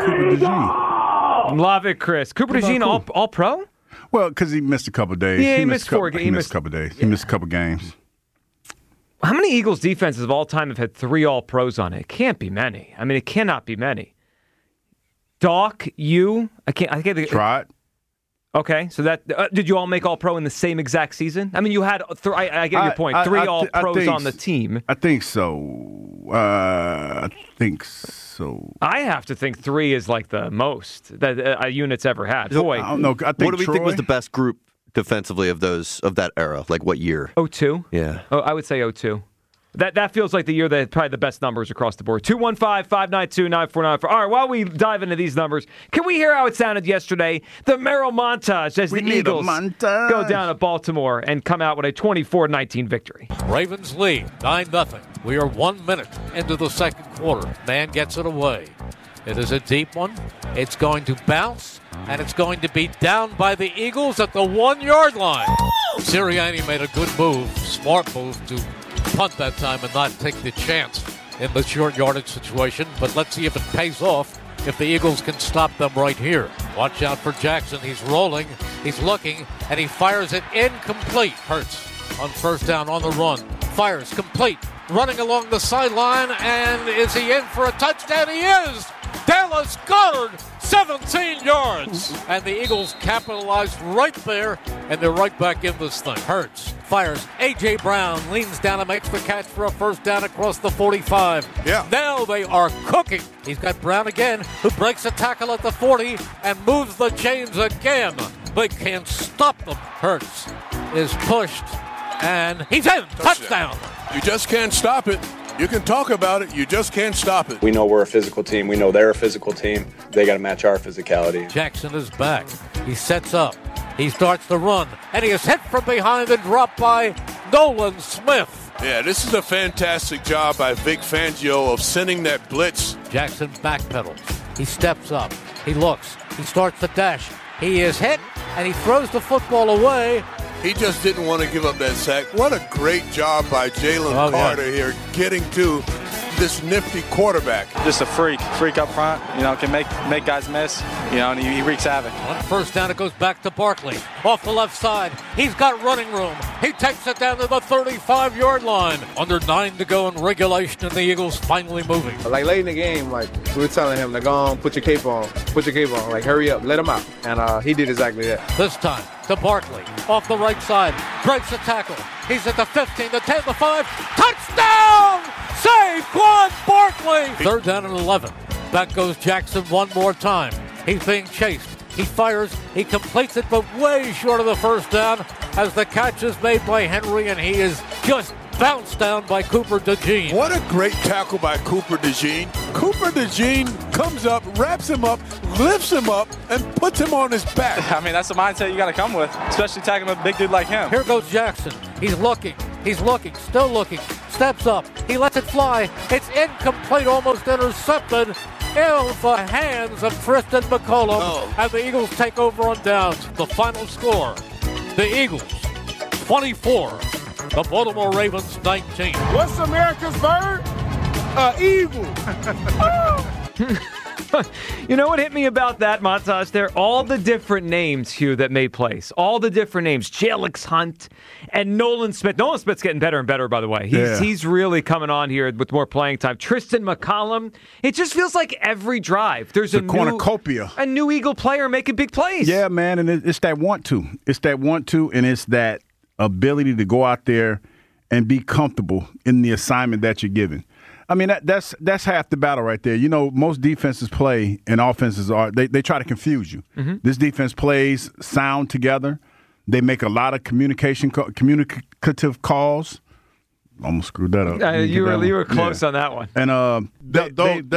DeJean. Love it, Chris. Cooper DeJean, all pro? Well, because he missed a couple of days. Yeah, he missed 4 games. He missed a couple of days. He missed a couple of games. How many Eagles defenses of all time have had 3 All-Pros on it? It can't be many. I mean, it cannot be many. Doc, you, I can't. Trot. Okay, so that did you all make All-Pro in the same exact season? I mean, you had. I get your point. 3 All-Pros on the team. I think so. I have to think 3 is like the most that a unit's ever had. Boy, I don't know. I think what do we think was the best group defensively of that era? Like what year? 02? Yeah. Oh, I would say 02. That feels like the year that had probably the best numbers across the board. 215-592-9494. All right, while we dive into these numbers, can we hear how it sounded yesterday? The Merrill montage as the Eagles go down to Baltimore and come out with a 24-19 victory. Ravens lead 9-0. We are 1 minute into the second quarter. Man gets it away. It is a deep one. It's going to bounce, and it's going to be down by the Eagles at the 1-yard line. Sirianni made a good move, smart move to punt that time and not take the chance in the short yardage situation. But let's see if it pays off, if the Eagles can stop them right here. Watch out for Jackson. He's rolling, he's looking, and he fires it incomplete. Hurts on first down on the run. Fires complete. Running along the sideline, and is he in for a touchdown? He is! Dallas Goedert, 17 yards. And the Eagles capitalized right there, and they're right back in this thing. Hurts fires. A.J. Brown leans down and makes the catch for a first down across the 45. Yeah. Now they are cooking. He's got Brown again, who breaks a tackle at the 40 and moves the chains again. They can't stop them. Hurts is pushed, and he's in. Touchdown. You just can't stop it. You can talk about it. You just can't stop it. We know we're a physical team. We know they're a physical team. They got to match our physicality. Jackson is back. He sets up. He starts to run, and he is hit from behind and dropped by Nolan Smith. Yeah, this is a fantastic job by Vic Fangio of sending that blitz. Jackson backpedals. He steps up. He looks. He starts the dash. He is hit, and he throws the football away. He just didn't want to give up that sack. What a great job by Jalen Carter here getting to this nifty quarterback. Just a freak up front, can make guys miss, and he wreaks havoc. On first down, it goes back to Barkley. Off the left side, he's got running room. He takes it down to the 35-yard line. Under 9 to go in regulation, and the Eagles finally moving. Like late in the game, we were telling him, go on, put your cape on, hurry up, let him out. And he did exactly that. This time to Barkley, off the right side, breaks a tackle. He's at the 15, the 10, the 5, touchdown! Saquon Barkley! Third down and 11. Back goes Jackson one more time. He's being chased. He fires. He completes it, but way short of the first down as the catch is made by Henry, and he is just bounced down by Cooper DeJean. What a great tackle by Cooper DeJean. Cooper DeJean comes up, wraps him up, lifts him up, and puts him on his back. I mean, that's the mindset you got to come with, especially tackling a big dude like him. Here goes Jackson. He's looking, still looking, steps up. He lets it fly. It's incomplete, almost intercepted. In the hands of Tristan McCollum, and the Eagles take over on downs. The final score, the Eagles 24, the Baltimore Ravens 19. What's America's bird? Eagle. You know what hit me about that montage there? All the different names, Hugh, that made plays. All the different names. Jalix Hunt and Nolan Smith. Nolan Smith's getting better and better, by the way. He's really coming on here with more playing time. Tristan McCollum. It just feels like every drive there's a new Eagle player making big plays. Yeah, man, and it's that want to. It's that want to, and it's that ability to go out there and be comfortable in the assignment that you're given. I mean, that's half the battle right there. Most defenses play and offenses they try to confuse you. Mm-hmm. This defense plays sound together. They make a lot of communicative calls. Almost screwed that up. You were close on that one. And they're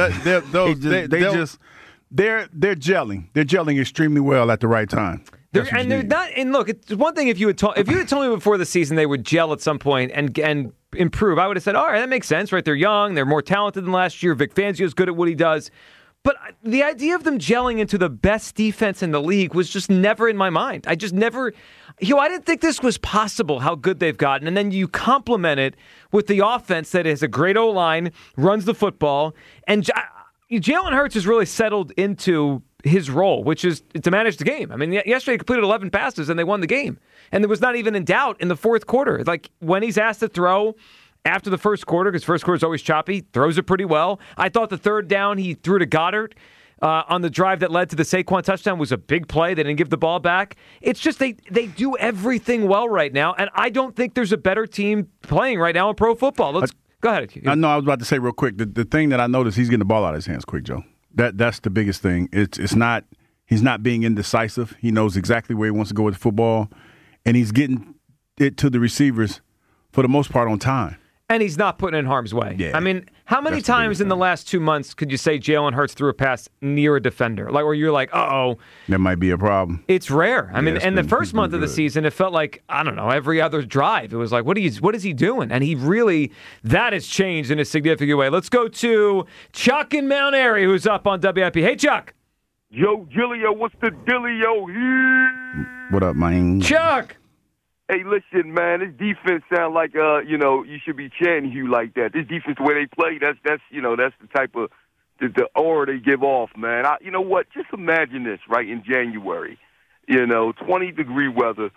gelling. They're gelling extremely well at the right time. They're not. And look, it's one thing if you had told me before the season they would gel at some point and improve, I would have said, all right, that makes sense, right? They're young, they're more talented than last year. Vic Fangio is good at what he does. But the idea of them gelling into the best defense in the league was just never in my mind. I just never, I didn't think this was possible, how good they've gotten. And then you complement it with the offense that has a great O-line, runs the football, and Jalen Hurts has really settled into his role, which is to manage the game. I mean, yesterday he completed 11 passes and they won the game. And there was not even in doubt in the fourth quarter. Like, when he's asked to throw after the first quarter, because first quarter is always choppy, throws it pretty well. I thought the third down he threw to Goddard on the drive that led to the Saquon touchdown was a big play. They didn't give the ball back. It's just they do everything well right now, and I don't think there's a better team playing right now in pro football. Go ahead. I know I was about to say real quick, the thing that I noticed, he's getting the ball out of his hands quick, Joe. That's the biggest thing. It's not he's not being indecisive. He knows exactly where he wants to go with the football, and he's getting it to the receivers for the most part on time. And he's not putting it in harm's way. Yeah, I mean, how many times in the last 2 months could you say Jalen Hurts threw a pass near a defender? Like, where you're like, uh-oh. That might be a problem. It's rare. I mean, and the first month of the season, it felt like, I don't know, every other drive. It was like, what is he doing? And he really, that has changed in a significant way. Let's go to Chuck in Mount Airy, who's up on WIP. Hey, Chuck. Yo, Gillio, what's the dealio here? What up, man? Chuck. Hey, listen, man, this defense sound like, you should be chanting you like that. This defense, the way they play, that's the type of, the aura they give off, man. You know what? Just imagine this, right, in January. 20-degree weather,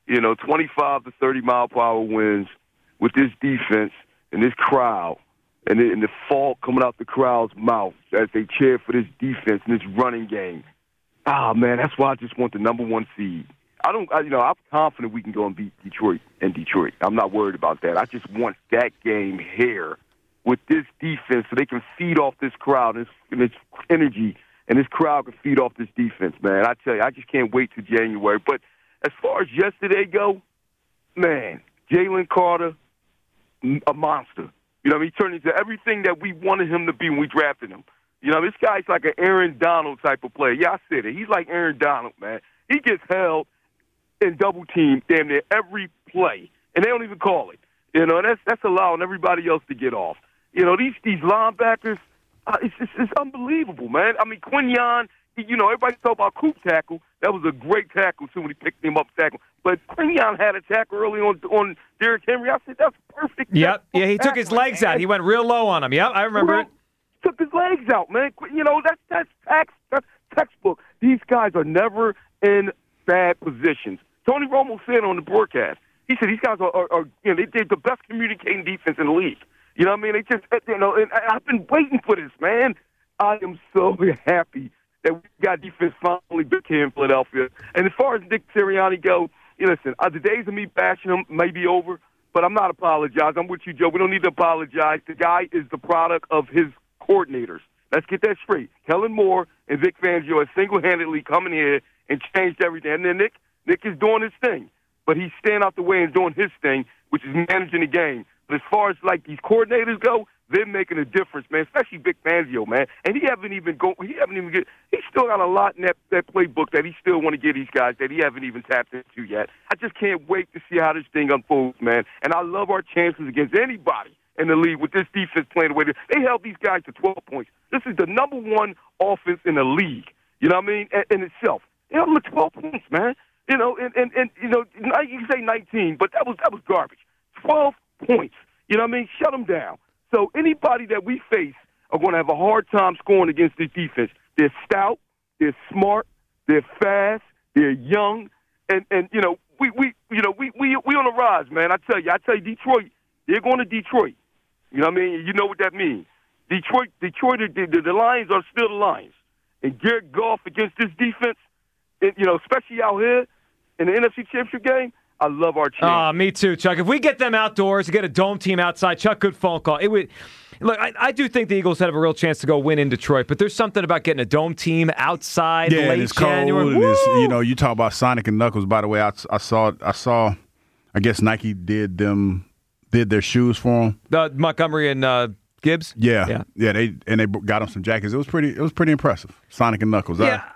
25 to 30-mile-per-hour winds with this defense and this crowd and the fog coming out the crowd's mouth as they cheer for this defense and this running game. Man, that's why I just want the number one seed. I'm confident we can go and beat Detroit in Detroit. I'm not worried about that. I just want that game here with this defense so they can feed off this crowd and its energy, and this crowd can feed off this defense, man. I tell you, I just can't wait till January. But as far as yesterday go, man, Jalen Carter, a monster. He turned into everything that we wanted him to be when we drafted him. This guy's like an Aaron Donald type of player. Yeah, I said it. He's like Aaron Donald, man. He gets held and double team damn near every play, and they don't even call it. That's allowing everybody else to get off. These linebackers, it's unbelievable, man. I mean, Quinyon, everybody talk about Coop tackle. That was a great tackle too when he picked him up tackle. But Quinyon had a tackle early on Derrick Henry. I said that's perfect. Yep, yeah, he took his legs out. He went real low on him. Yep, I remember it. Took his legs out, man. That's textbook. These guys are never in bad positions. Tony Romo said on the broadcast, he said these guys are they're the best communicating defense in the league. You know what I mean? They just, and I've been waiting for this, man. I am so happy that we got defense finally back here in Philadelphia. And as far as Nick Sirianni go, listen, the days of me bashing him may be over, but I'm not apologizing. I'm with you, Joe. We don't need to apologize. The guy is the product of his coordinators. Let's get that straight. Kellen Moore and Vic Fangio are single-handedly coming here and changed everything. And then Nick is doing his thing, but he's staying out the way and doing his thing, which is managing the game. But as far as like these coordinators go, they're making a difference, man. Especially Vic Fangio, man. And he still got a lot in that playbook that he still want to get these guys that he haven't even tapped into yet. I just can't wait to see how this thing unfolds, man. And I love our chances against anybody in the league with this defense playing the way they held these guys to 12 points. This is the number one offense in the league. You know what I mean? In itself, they held them to 12 points, man. And you can say 19, but that was garbage. 12 points. You know what I mean? Shut them down. So anybody that we face are going to have a hard time scoring against this defense. They're stout, they're smart, they're fast, they're young, and we on the rise, man. I tell you, Detroit, they're going to Detroit. You know what I mean? You know what that means. Detroit, the Lions are still the Lions. And Jared Goff against this defense, especially out here in the NFC Championship game, I love our chance. Me too, Chuck. If we get them outdoors, get a dome team outside, Chuck, good phone call. It would. Look, I do think the Eagles have a real chance to go win in Detroit, but there's something about getting a dome team outside late and it's January. Cold, and it's, you talk about Sonic and Knuckles. By the way, I saw. I guess Nike did their shoes for them. The Montgomery and Gibbs. Yeah. They got them some jackets. It was pretty impressive. Sonic and Knuckles. Yeah,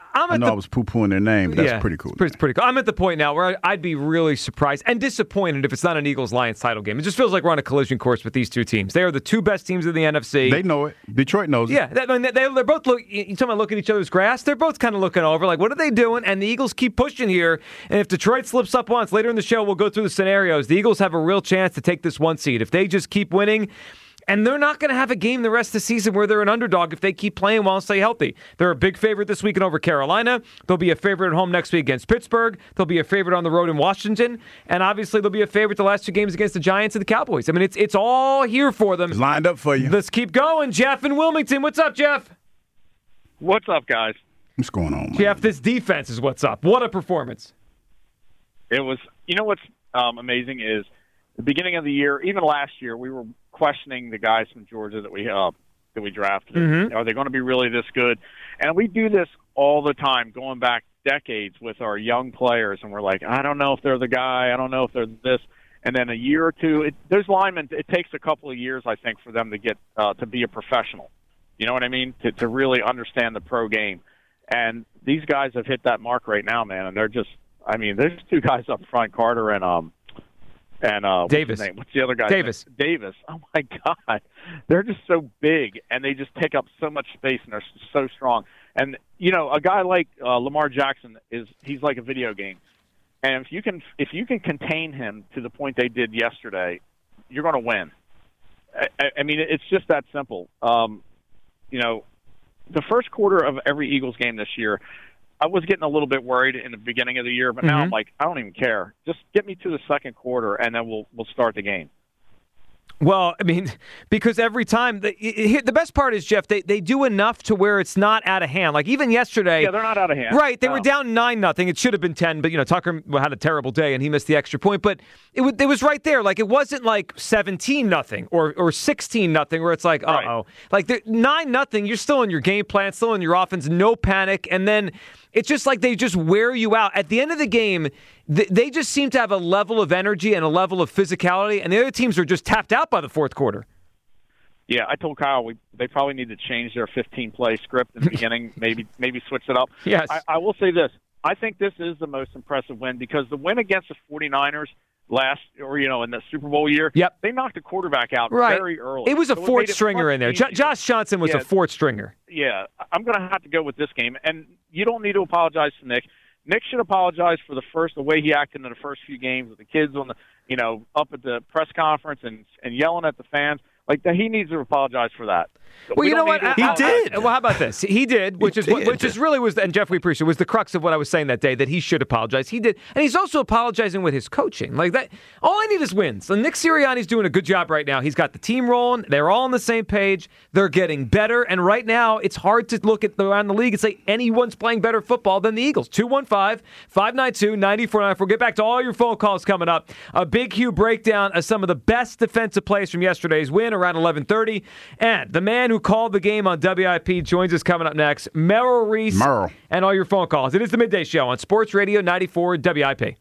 I know I was poo-pooing their name. That's pretty cool. It's pretty cool. I'm at the point now where I'd be really surprised and disappointed if it's not an Eagles-Lions title game. It just feels like we're on a collision course with these two teams. They are the two best teams in the NFC. They know it. Detroit knows it. Yeah, they're both you talking about looking at each other's grass? They're both kind of looking over, like, what are they doing? And the Eagles keep pushing here. And if Detroit slips up once, later in the show, we'll go through the scenarios. The Eagles have a real chance to take this 1 seed. If they just keep winning, and they're not going to have a game the rest of the season where they're an underdog if they keep playing well and stay healthy. They're a big favorite this weekend over Carolina. They'll be a favorite at home next week against Pittsburgh. They'll be a favorite on the road in Washington. And obviously, they'll be a favorite the last 2 games against the Giants and the Cowboys. I mean, it's all here for them. It's lined up for you. Let's keep going. Jeff in Wilmington. What's up, Jeff? What's up, guys? What's going on, man? Jeff, this defense is what's up. What a performance. It was, what's amazing is the beginning of the year, even last year, we were questioning the guys from Georgia that we drafted. Mm-hmm. Are they going to be really this good? And we do this all the time, going back decades with our young players, and we're like, I don't know if they're the guy. I don't know if they're this. And then a year or two, those linemen, it takes a couple of years, I think, for them to get to be a professional. You know what I mean? To really understand the pro game. And these guys have hit that mark right now, man. And they're just, there's 2 guys up front, Carter and Davis. What's his name? What's the other guy? Davis. Davis. Oh my God, they're just so big and they just take up so much space and they're so strong. And a guy like Lamar Jackson he's like a video game. And if you can contain him to the point they did yesterday, you're going to win. I mean, it's just that simple. The first quarter of every Eagles game this year, I was getting a little bit worried in the beginning of the year, but now I'm like, I don't even care. Just get me to the second quarter, and then we'll start the game. Well, because every time the best part is, Jeff, they do enough to where it's not out of hand. Like even yesterday, yeah, they're not out of hand. Right, they were down 9-0. It should have been 10, but Tucker had a terrible day and he missed the extra point. But it was right there. Like it wasn't like 17-0 or 16-0 where it's like, uh-oh. Like 9-0, you're still in your game plan, still in your offense, no panic, and then it's just like they just wear you out. At the end of the game, they just seem to have a level of energy and a level of physicality, and the other teams are just tapped out by the fourth quarter. Yeah, I told Kyle they probably need to change their 15-play script in the beginning, maybe switch it up. Yes. I will say this. I think this is the most impressive win because the win against the 49ers in the Super Bowl year, they knocked the quarterback out very early. It was a fourth stringer in there. Josh Johnson was a fourth stringer. Yeah, I'm going to have to go with this game. And you don't need to apologize to Nick. Nick should apologize for the way he acted in the first few games with the kids on the, up at the press conference and yelling at the fans. Like he needs to apologize for that. Well, you know what? He did. Well, how about this? He did, which is really was, and Jeff, we appreciate, was the crux of what I was saying that day, that he should apologize. He did, and he's also apologizing with his coaching. Like that, all I need is wins. So Nick Sirianni's doing a good job right now. He's got the team rolling. They're all on the same page. They're getting better, and right now it's hard to look around the league and say anyone's playing better football than the Eagles. 215-592-9494. We'll get back to all your phone calls coming up. A big, huge breakdown of some of the best defensive plays from yesterday's win around 11:30, and the man who called the game on WIP joins us coming up next. Merrill Reese and all your phone calls. It is the Midday Show on Sports Radio 94 WIP.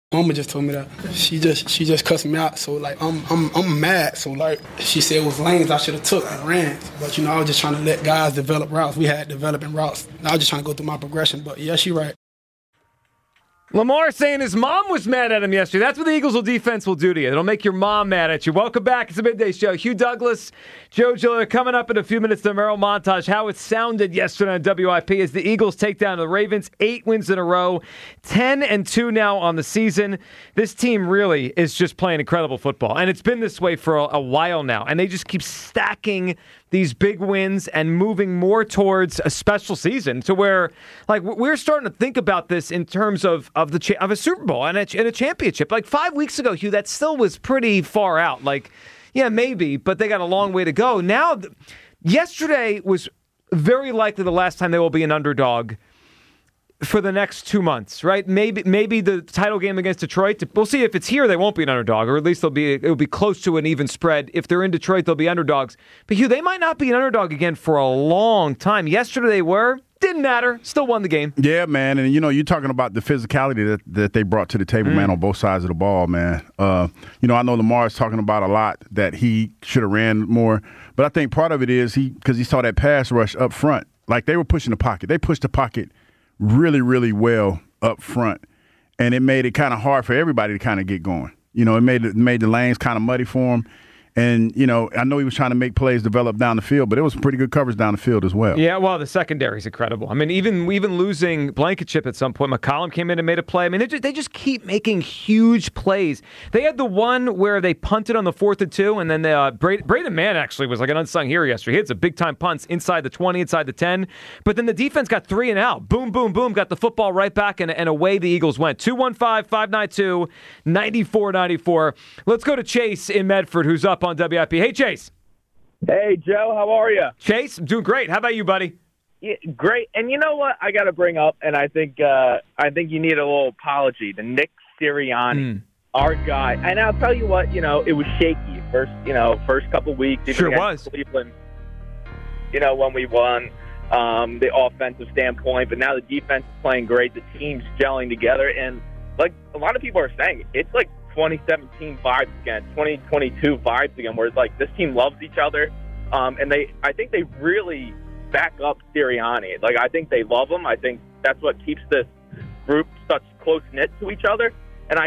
Mama just told me that. She just cussed me out. So like I'm mad. So like she said it was lanes I should have took and ran. But I was just trying to let guys develop routes. We had developing routes. I was just trying to go through my progression. But yeah, she right. Lamar saying his mom was mad at him yesterday. That's what the Eagles' defense will do to you. It'll make your mom mad at you. Welcome back. It's a Midday Show. Hugh Douglas, Joe Gilliard, coming up in a few minutes. The Merrill montage. How it sounded yesterday on WIP as the Eagles take down the Ravens. 8 wins in a row. 10-2 now on the season. This team really is just playing incredible football. And it's been this way for a while now. And they just keep stacking these big wins and moving more towards a special season to where, like, we're starting to think about this in terms of a Super Bowl and a championship. Like 5 weeks ago, Hugh, that still was pretty far out. Like, yeah, maybe, but they got a long way to go. Now, yesterday was very likely the last time they will be an underdog for the next 2 months, right? Maybe the title game against Detroit. We'll see if it's here. They won't be an underdog, or at least it'll be close to an even spread. If they're in Detroit, they'll be underdogs. But Hugh, they might not be an underdog again for a long time. Yesterday they were. Didn't matter. Still won the game. Yeah, man. And, you're talking about the physicality that they brought to the table, man, on both sides of the ball, man. I know Lamar's talking about a lot that he should have ran more. But I think part of it is because he saw that pass rush up front. Like, they were pushing the pocket. They pushed the pocket really, really well up front. And it made it kind of hard for everybody to kind of get going. It made the lanes kind of muddy for him. And, I know he was trying to make plays develop down the field, but it was pretty good coverage down the field as well. Yeah, well, the secondary's incredible. I mean, even losing Blankenship at some point, McCollum came in and made a play. I mean, they just keep making huge plays. They had the one where they punted on the 4th and 2, and then Braden Mann actually was like an unsung hero yesterday. He hit some big-time punts inside the 20, inside the 10. But then the defense got 3 and out. Boom, boom, boom, got the football right back, and away the Eagles went. 215-592-9494. Let's go to Chase in Medford, who's up on WIP. Hey, Chase. Hey, Joe. How are you? Chase, I'm doing great. How about you, buddy? Yeah, great. And you know what I got to bring up, and I think you need a little apology to Nick Sirianni, our guy. And I'll tell you what, it was shaky first couple weeks. Even sure was. Cleveland, when we won the offensive standpoint, but now the defense is playing great. The team's gelling together, and like a lot of people are saying, it's like 2017 vibes again, 2022 vibes again, where it's like this team loves each other, and I think they really back up Sirianni. Like, I think they love him. I think that's what keeps this group such close knit to each other. And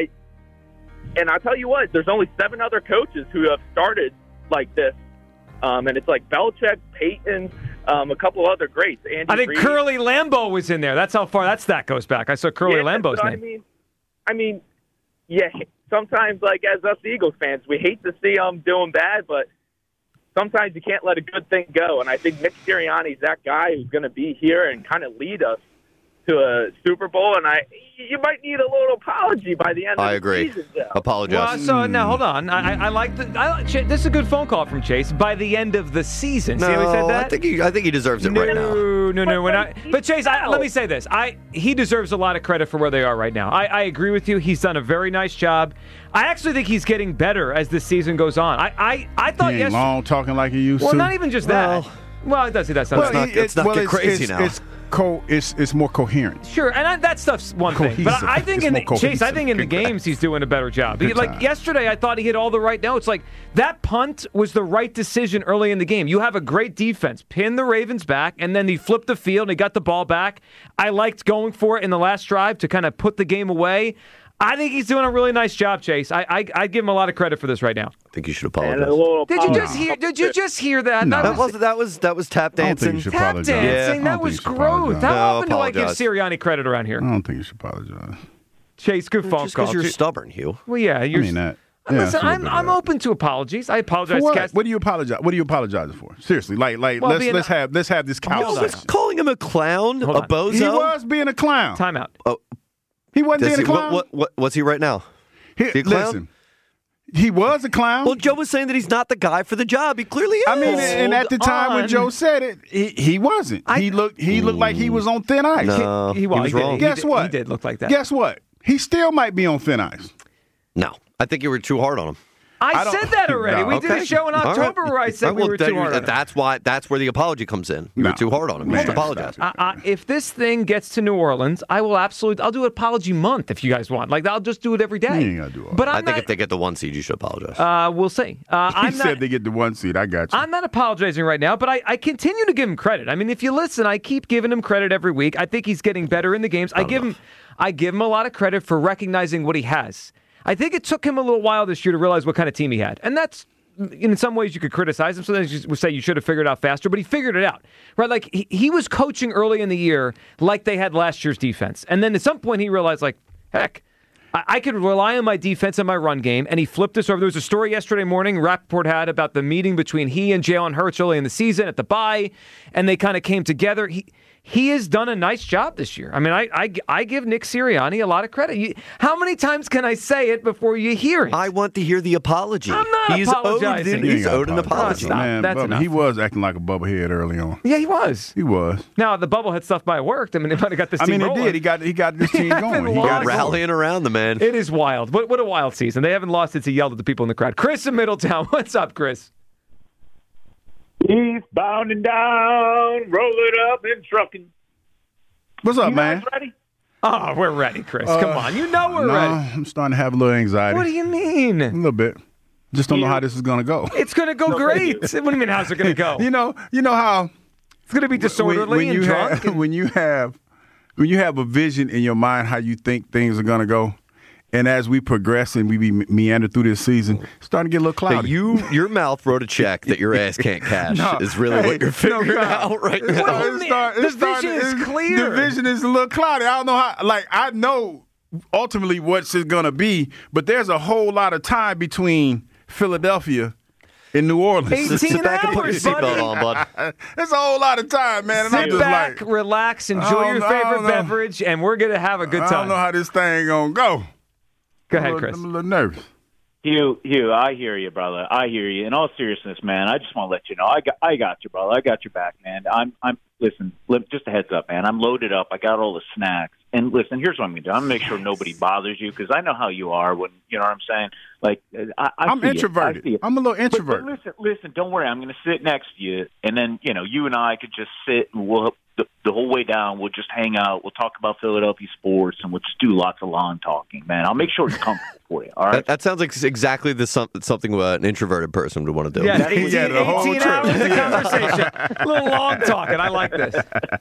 I'll tell you what, there's only 7 other coaches who have started like this, and it's like Belichick, Peyton, a couple other greats. Andy I think Reid. Curly Lambeau was in there. That's how far that stat goes back. I saw Curly Lambeau's name. I mean, yeah. Sometimes, like, as us Eagles fans, we hate to see them doing bad, but sometimes you can't let a good thing go. And I think Nick Sirianni's that guy who's going to be here and kind of lead us to a Super Bowl. And you might need a little apology by the end of the season. Joe. Apologize. Well, so now hold on. I like this is a good phone call from Chase. By the end of the season, see how he said that? I think he deserves it right now. No, we're not. But Chase, let me say this. He deserves a lot of credit for where they are right now. I agree with you. He's done a very nice job. I actually think he's getting better as this season goes on. I thought he ain't long talking like he used to. Well, not even just that. Well, it does. That's not get crazy now. It's more coherent. Sure, and that stuff's one thing. But I think in the games he's doing a better job. Like yesterday, I thought he hit all the right notes. Like that punt was the right decision early in the game. You have a great defense, pin the Ravens back, and then he flipped the field and he got the ball back. I liked going for it in the last drive to kind of put the game away. I think he's doing a really nice job, Chase. I give him a lot of credit for this right now. I think you should apologize. Did you just hear that? No. That was tap dancing. Tap dancing. That was growth. How often do I give Sirianni credit around here? I don't think you should apologize. Chase, good phone call. Just because you're stubborn, Hugh. Well, yeah. I mean that. Listen, I'm open to apologies. I apologize. For what? What do you apologize? What are you apologizing for? Seriously, let's have this couch. Calling him a clown, a bozo. He was being a clown. Timeout. Oh. He wasn't being a clown. What's he right now? Listen, he was a clown. Well, Joe was saying that he's not the guy for the job. He clearly is. I mean, and at the time when Joe said it, he wasn't. He looked like he was on thin ice. No, he was wrong. Guess what? He did look like that. Guess what? He still might be on thin ice. No, I think you were too hard on him. I said that already. No. We did a show in October where I said we were too hard on him. That's where the apology comes in. You were too hard on him. You should apologize. If this thing gets to New Orleans, I'll do an apology month if you guys want. Like, I'll just do it every day. You ain't gonna do all but I think if they get the 1 seed, you should apologize. We'll see. He said they get the 1 seed. I got you. I'm not apologizing right now, but I continue to give him credit. I mean, if you listen, I keep giving him credit every week. I think he's getting better in the games. I give him a lot of credit for recognizing what he has. I think it took him a little while this year to realize what kind of team he had. And that's, in some ways, you could criticize him. Sometimes you would say you should have figured it out faster, but he figured it out. Right? Like, he was coaching early in the year like they had last year's defense. And then at some point he realized, like, heck, I could rely on my defense and my run game, and he flipped this over. There was a story yesterday morning Rappaport had about the meeting between he and Jalen Hurts early in the season at the bye, and they kind of came together. He has done a nice job this year. I mean, I give Nick Sirianni a lot of credit. How many times can I say it before you hear it? I want to hear the apology. I'm not apologizing. He's owed an apology. Man, that's enough. He was acting like a bubblehead early on. Yeah, he was. He was. Now, the bubblehead stuff might have worked. I mean, it might have got this team rolling. It did. He got this team going. He got rallying around the man. It is wild. What a wild season. They haven't lost it. He yelled at the people in the crowd. Chris in Middletown. What's up, Chris? Eastbound and down, roll it up and trucking. What's up, you man? Guys ready? Oh, we're ready, Chris. Come on. You know we're ready. I'm starting to have a little anxiety. What do you mean? A little bit. Just don't know how this is going to go. It's going to go great. What do you mean, how's it going to go? You know how it's going to be disorderly and drunk. When you have a vision in your mind how you think things are going to go, and as we progress and we meander through this season, it's starting to get a little cloudy. Your mouth wrote a check that your ass can't cash is really what you're figuring out right now. The vision is clear. The vision is a little cloudy. I don't know how. Like, I know ultimately what's it going to be, but there's a whole lot of time between Philadelphia and New Orleans. 18 back and put your hours, seatbelt on, bud. There's a whole lot of time, man. And Sit I'm just back, like, relax, enjoy your favorite beverage, and we're going to have a good time. I don't know how this thing going to go. Go ahead, Chris. I'm a little nervous. Hugh, I hear you, brother. I hear you. In all seriousness, man, I just want to let you know, I got you, brother. I got your back, man. Listen, just a heads up, man. I'm loaded up. I got all the snacks. And listen, here's what I'm going to do. I'm going to make sure nobody bothers you because I know how you are when, you know what I'm saying? Like, I'm introverted. I'm a little introverted. But listen, don't worry. I'm going to sit next to you. And then, you know, you and I could just sit and we'll the whole way down, we'll just hang out. We'll talk about Philadelphia sports, and we'll just do lots of lawn talking, man. I'll make sure it's comfortable for you, all right? That sounds like exactly something an introverted person would want to do. Yeah, 18 hours of conversation. A little long talking. I like this.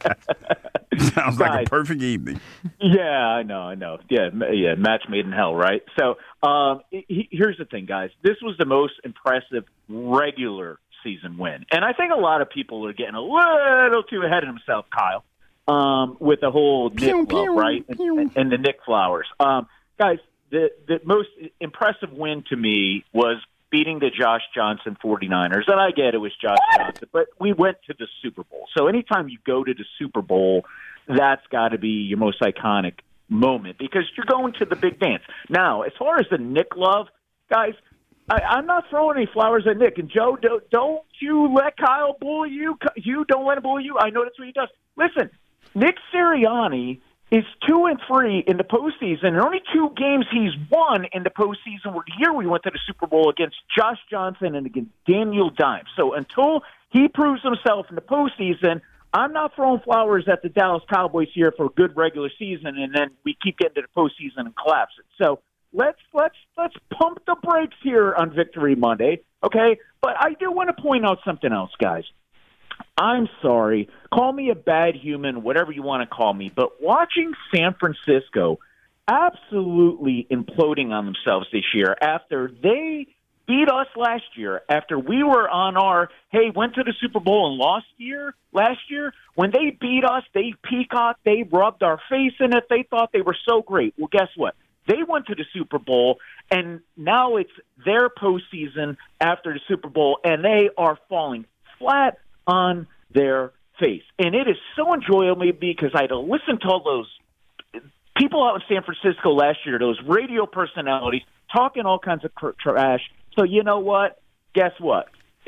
Sounds like a perfect evening. Yeah, I know. Yeah, match made in hell, right? So here's the thing, guys. This was the most impressive regular season win. And I think a lot of people are getting a little too ahead of themselves, Kyle, with the whole Nick love, right? And the Nick Flowers. Guys, the most impressive win to me was beating the Josh Johnson 49ers. And I get it was Josh Johnson, but we went to the Super Bowl. So anytime you go to the Super Bowl, that's got to be your most iconic moment because you're going to the big dance. Now, as far as the Nick love, guys, I'm not throwing any flowers at Nick. And, Joe, don't you let Kyle bully you. You don't let him bully you. I know that's what he does. Listen, Nick Sirianni is 2-3 in the postseason. And only 2 games he's won in the postseason were the year we went to the Super Bowl against Josh Johnson and against Daniel Dimes. So until he proves himself in the postseason, I'm not throwing flowers at the Dallas Cowboys here for a good regular season, and then we keep getting to the postseason and collapse it. So let's pump the brakes here on Victory Monday, okay? But I do want to point out something else, guys. I'm sorry. Call me a bad human, whatever you want to call me, but watching San Francisco absolutely imploding on themselves this year after they beat us last year, after we were on our, went to the Super Bowl and lost last year, when they beat us, they peacocked, they rubbed our face in it, they thought they were so great. Well, guess what? They went to the Super Bowl, and now it's their postseason after the Super Bowl, and they are falling flat on their face. And it is so enjoyable because I had to listen to all those people out in San Francisco last year, those radio personalities, talking all kinds of trash. So you know what? Guess what?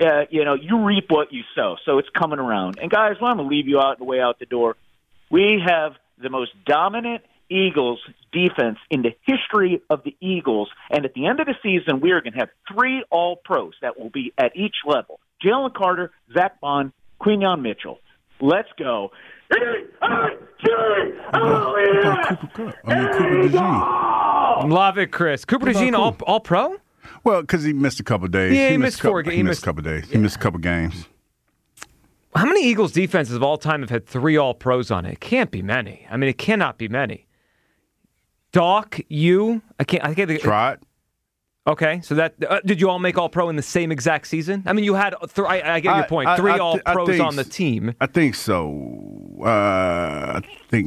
You reap what you sow. So it's coming around. And, guys, I'm going to leave you out on the way out the door. We have the most dominant Eagles defense in the history of the Eagles. And at the end of the season, we are going to have 3 All-Pros that will be at each level. Jalen Carter, Zach Bond, Quinyon Mitchell. Let's go. Cooper DeJean. Love it, Chris. Cooper DeJean, all pro? Well, because he missed a couple days. Yeah, he missed 4 games. He missed a couple days. He missed a couple games. How many Eagles defenses of all time have had 3 All-Pros on it? It can't be many. I mean, it cannot be many. Doc, you, I can't think. Trot. Okay, so that did you all make All-Pro in the same exact season? I mean, you had. I get your point. 3 All-Pros on the team. I think so. I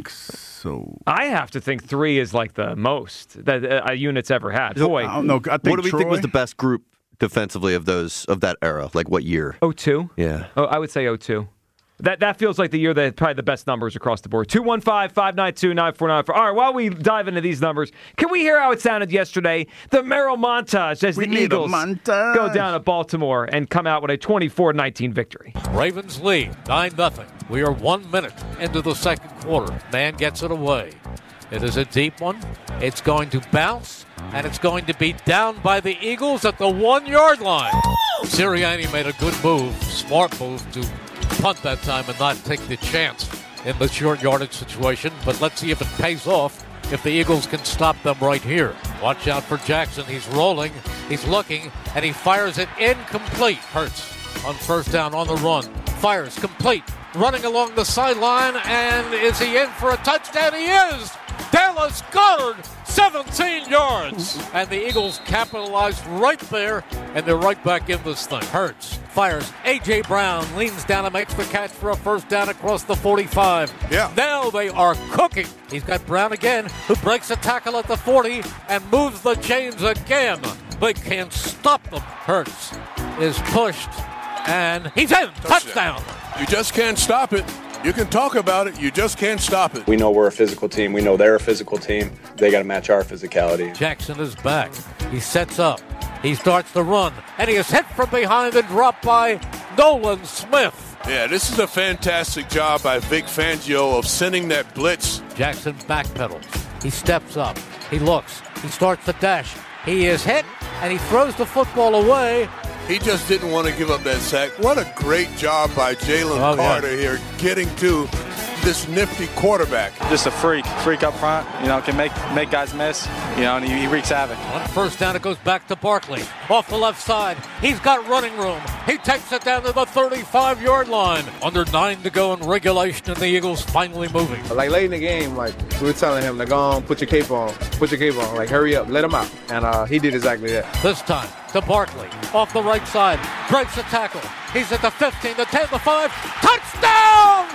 have to think 3 is like the most that a unit's ever had. Boy, I don't know. I think what do we think was the best group defensively of that era? Like what year? 2002. Yeah. Oh, I would say 2002. That feels like the year that had probably the best numbers across the board. 215-592-9494. All right, while we dive into these numbers, can we hear how it sounded yesterday? The Merrill montage as the Eagles go down to Baltimore and come out with a 24-19 victory. Ravens lead 9-0. We are 1 minute into the second quarter. Man gets it away. It is a deep one. It's going to bounce, and it's going to be down by the Eagles at the 1-yard line. Sirianni made a good move, smart move to punt that time and not take the chance in the short yardage situation. But let's see if it pays off, if the Eagles can stop them right here. Watch out for Jackson. He's rolling. He's looking, and he fires it incomplete. Hurts on first down on the run. Fires complete. Running along the sideline, and is he in for a touchdown? He is! Dallas Goedert, 17 yards. And the Eagles capitalized right there, and they're right back in this thing. Hurts fires. A.J. Brown leans down and makes the catch for a first down across the 45. Yeah. Now they are cooking. He's got Brown again, who breaks a tackle at the 40 and moves the chains again. They can't stop them. Hurts is pushed, and he's in. Touchdown. You just can't stop it. You can talk about it. You just can't stop it. We know we're a physical team. We know they're a physical team. They got to match our physicality. Jackson is back. He sets up. He starts to run, and he is hit from behind and dropped by Nolan Smith. Yeah, this is a fantastic job by Vic Fangio of sending that blitz. Jackson backpedals. He steps up. He looks. He starts to dash. He is hit, and he throws the football away. He just didn't want to give up that sack. What a great job by Jalen Carter here getting to this nifty quarterback. Just a freak up front, can make guys miss, and he wreaks havoc. On first down, it goes back to Barkley. Off the left side, he's got running room. He takes it down to the 35-yard line. Under 9 to go in regulation, and the Eagles finally moving. Like late in the game, like we were telling him, like, go on, put your cape on, like hurry up, let him out. And he did exactly that. This time to Barkley, off the right side, breaks a tackle. He's at the 15, the 10, the 5, touchdown!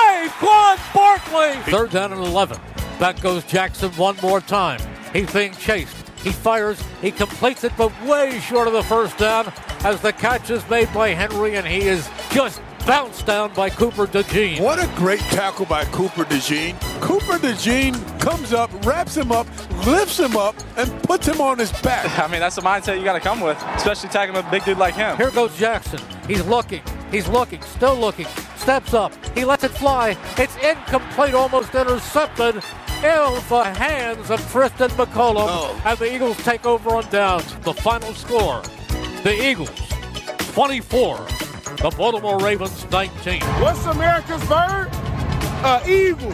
Saquon Barkley! Third down and 11. Back goes Jackson one more time. He's being chased. He fires. He completes it, but way short of the first down as the catch is made by Henry, and he is just bounced down by Cooper DeJean. What a great tackle by Cooper DeJean. Cooper DeJean comes up, wraps him up, lifts him up, and puts him on his back. I mean, that's the mindset you got to come with, especially tackling a big dude like him. Here goes Jackson. He's looking, still looking, steps up. He lets it fly. It's incomplete, almost intercepted in the hands of Tristan McCollum. And the Eagles take over on downs. The final score, the Eagles 24, the Baltimore Ravens 19. What's America's bird? Eagle.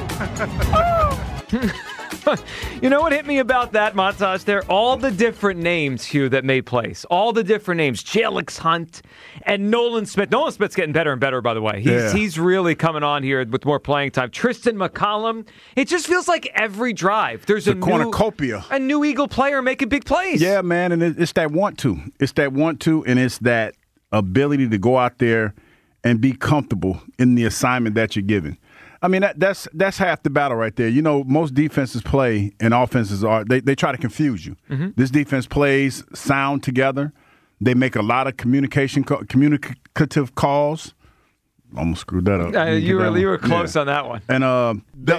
You know what hit me about that montage there? All the different names, Hugh, that made plays. All the different names. Jalix Hunt and Nolan Smith. Nolan Smith's getting better and better, by the way. He's really coming on here with more playing time. Tristan McCollum. It just feels like every drive there's a cornucopia. A new Eagle player making big plays. Yeah, man, and it's that want to. It's that want to, and it's that ability to go out there and be comfortable in the assignment that you're given. I mean, that's half the battle right there. You know, most defenses play and offenses they try to confuse you. Mm-hmm. This defense plays sound together. They make a lot of communicative calls. Almost screwed that up. You were close on that one. And they're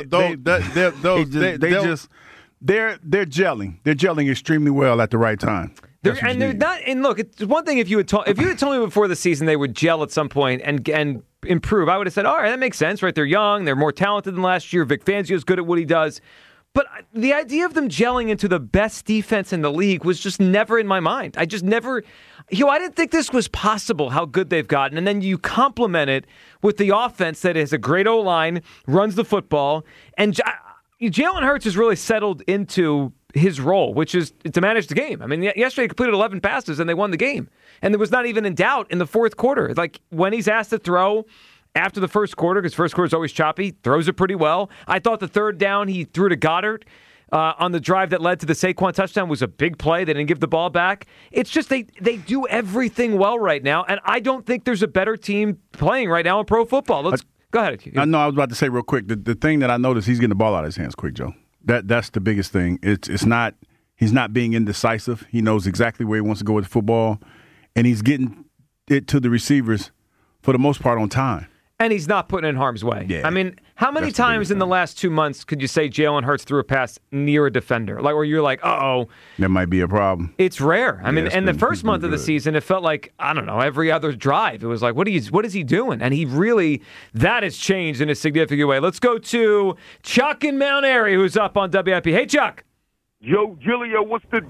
gelling. They're gelling extremely well at the right time. They're not. And look, it's one thing if you had told me before the season they would gel at some point and improve, I would have said, all right, that makes sense, right? They're young, they're more talented than last year. Vic Fangio is good at what he does. But the idea of them gelling into the best defense in the league was just never in my mind. I just never, I didn't think this was possible, how good they've gotten. And then you complement it with the offense that has a great O-line, runs the football, and Jalen Hurts has really settled into his role, which is to manage the game. I mean, yesterday he completed 11 passes and they won the game. And there was not even in doubt in the fourth quarter. Like, when he's asked to throw after the first quarter, because first quarter is always choppy, throws it pretty well. I thought the third down he threw to Goddard on the drive that led to the Saquon touchdown was a big play. They didn't give the ball back. It's just they do everything well right now, and I don't think there's a better team playing right now in pro football. Go ahead. I know I was about to say real quick, the thing that I noticed, he's getting the ball out of his hands quick, Joe. That's the biggest thing. It's not he's not being indecisive. He knows exactly where he wants to go with the football, and he's getting it to the receivers for the most part on time. And he's not putting it in harm's way. Yeah, I mean, how many times in the last 2 months could you say Jalen Hurts threw a pass near a defender? Like, where you're like, uh-oh. That might be a problem. It's rare. I mean, in the first month of the season, it felt like, I don't know, every other drive. It was like, what is he doing? And that has changed in a significant way. Let's go to Chuck in Mount Airy, who's up on WIP. Hey, Chuck. Yo, Gillio, what's the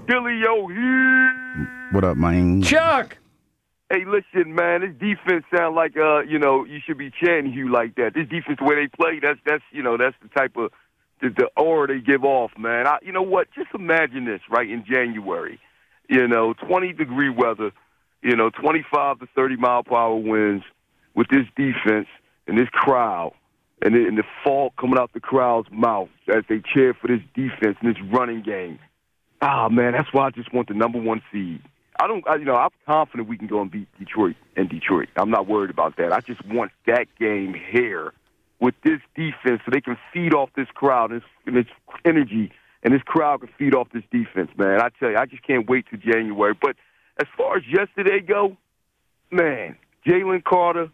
dealio? What up, man? Chuck. Hey, listen, man, this defense sound like, you should be chanting you like that. This defense, the way they play, that's the type of, the aura they give off, man. You know what? Just imagine this, right, in January. 20-degree weather, 25 to 30-mile-per-hour winds with this defense and this crowd and the fog coming out the crowd's mouth as they cheer for this defense and this running game. Man, that's why I just want the number one seed. I'm confident we can go and beat Detroit in Detroit. I'm not worried about that. I just want that game here with this defense so they can feed off this crowd and its energy, and this crowd can feed off this defense, man. I tell you, I just can't wait till January. But as far as yesterday go, man, Jalen Carter,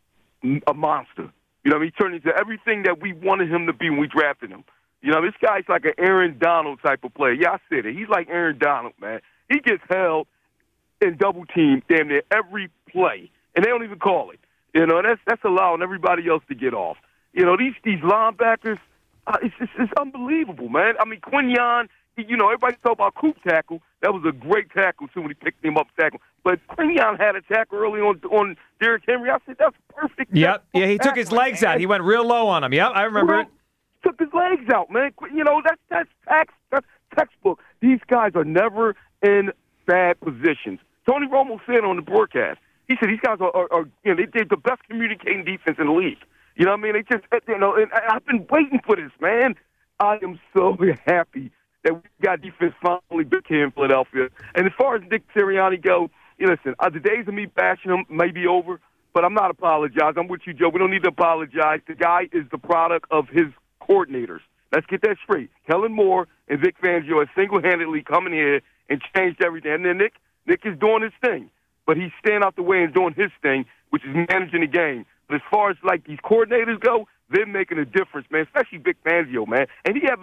a monster. He turned into everything that we wanted him to be when we drafted him. This guy's like an Aaron Donald type of player. Yeah, I said it. He's like Aaron Donald, man. He gets held and double team damn near every play, and they don't even call it. That's allowing everybody else to get off. These linebackers, it's unbelievable, man. I mean, Quinyon, everybody talk about Coop tackle. That was a great tackle too when he picked him up tackle. But Quinyon had a tackle early on Derrick Henry. I said that's perfect. Yep. Yeah, he took his legs out. He went real low on him. Yep, I remember it. Took his legs out, man. That's textbook. These guys are never in bad positions. Tony Romo said on the broadcast, he said these guys are they're the best communicating defense in the league. You know what I mean? They just, and I've been waiting for this, man. I am so happy that we got defense finally back here in Philadelphia. And as far as Nick Sirianni go, listen, the days of me bashing him may be over, but I'm not apologizing. I'm with you, Joe. We don't need to apologize. The guy is the product of his coordinators. Let's get that straight. Kellen Moore and Vic Fangio have single-handedly come in here and changed everything. And then Nick is doing his thing, but he's staying out the way and doing his thing, which is managing the game. But as far as like these coordinators go, they're making a difference, man. Especially Vic Fangio, man. And he's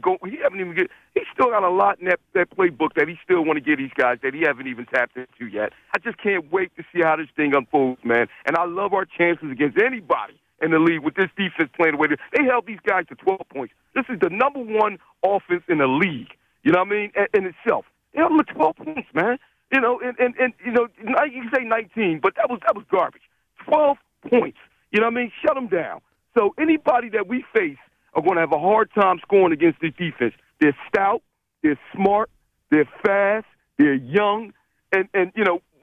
still got a lot in that playbook that he still want to get these guys that he haven't even tapped into yet. I just can't wait to see how this thing unfolds, man. And I love our chances against anybody in the league with this defense playing the way they held these guys to 12 points. This is the number one offense in the league. You know what I mean? In itself, they held them to 12 points, man. You can say 19, but that was garbage. 12 points. You know what I mean? Shut them down. So anybody that we face are going to have a hard time scoring against this defense. They're stout, they're smart, they're fast, they're young, and we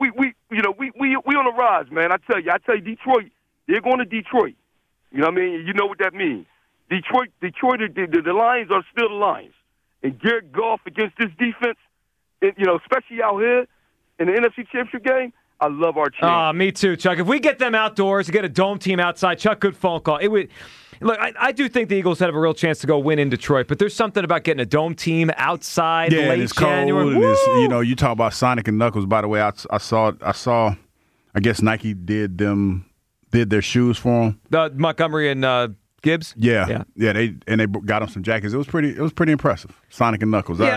on the rise, man. I tell you, Detroit, they're going to Detroit. You know what I mean? You know what that means. Detroit, the Lions are still the Lions, and Jared Goff against this defense, especially out here in the NFC Championship game. I love our chance. Me too, Chuck. If we get them outdoors, get a dome team outside, Chuck, good phone call. Look, I do think the Eagles have a real chance to go win in Detroit, but there's something about getting a dome team outside late it's January. Cold, and you talk about Sonic and Knuckles. By the way, I saw. I guess Nike did their shoes for them. Montgomery and Gibbs. Yeah. They got them some jackets. It was pretty impressive. Sonic and Knuckles. Yeah.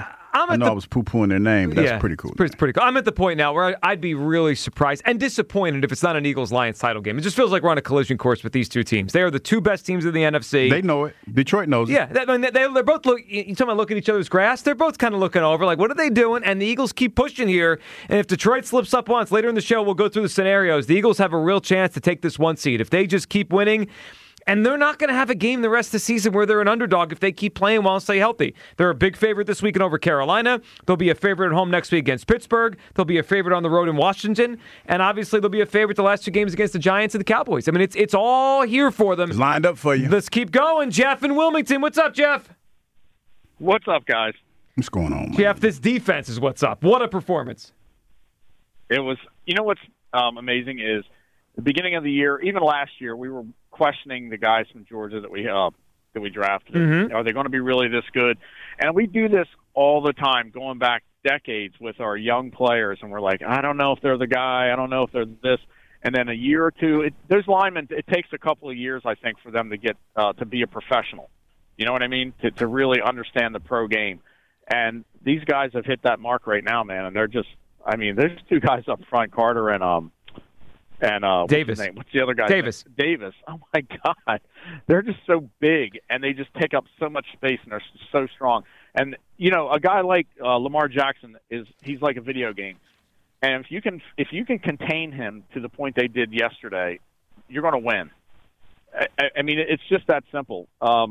I know I was poo-pooing their name, but that's pretty cool. It's pretty cool. I'm at the point now where I'd be really surprised and disappointed if it's not an Eagles-Lions title game. It just feels like we're on a collision course with these two teams. They are the two best teams in the NFC. They know it. Detroit knows it. Yeah, they're both you talking about looking at each other's grass? They're both kind of looking over, like, what are they doing? And the Eagles keep pushing here. And if Detroit slips up once, later in the show, we'll go through the scenarios. The Eagles have a real chance to take this 1 seed. If they just keep winning, and they're not going to have a game the rest of the season where they're an underdog if they keep playing well and stay healthy. They're a big favorite this weekend over Carolina. They'll be a favorite at home next week against Pittsburgh. They'll be a favorite on the road in Washington. And obviously, they'll be a favorite the last two games against the Giants and the Cowboys. I mean, it's all here for them. It's lined up for you. Let's keep going. Jeff in Wilmington. What's up, Jeff? What's up, guys? What's going on, man? Jeff, this defense is what's up. What a performance. It was, what's amazing is the beginning of the year, even last year, we were questioning the guys from Georgia that we drafted. Mm-hmm. Are they going to be really this good? And we do this all the time, going back decades with our young players, and we're like, I don't know if they're the guy. I don't know if they're this. And then a year or two, those linemen, it takes a couple of years, I think, for them to get to be a professional. You know what I mean? To really understand the pro game. And these guys have hit that mark right now, man. And they're just, there's two guys up front, Carter and Davis. What's his name? What's the other guy? Davis. Oh my God, they're just so big and they just take up so much space and they're so strong. And a guy like Lamar Jackson he's like a video game. And if you can contain him to the point they did yesterday, you're going to win. I mean, it's just that simple.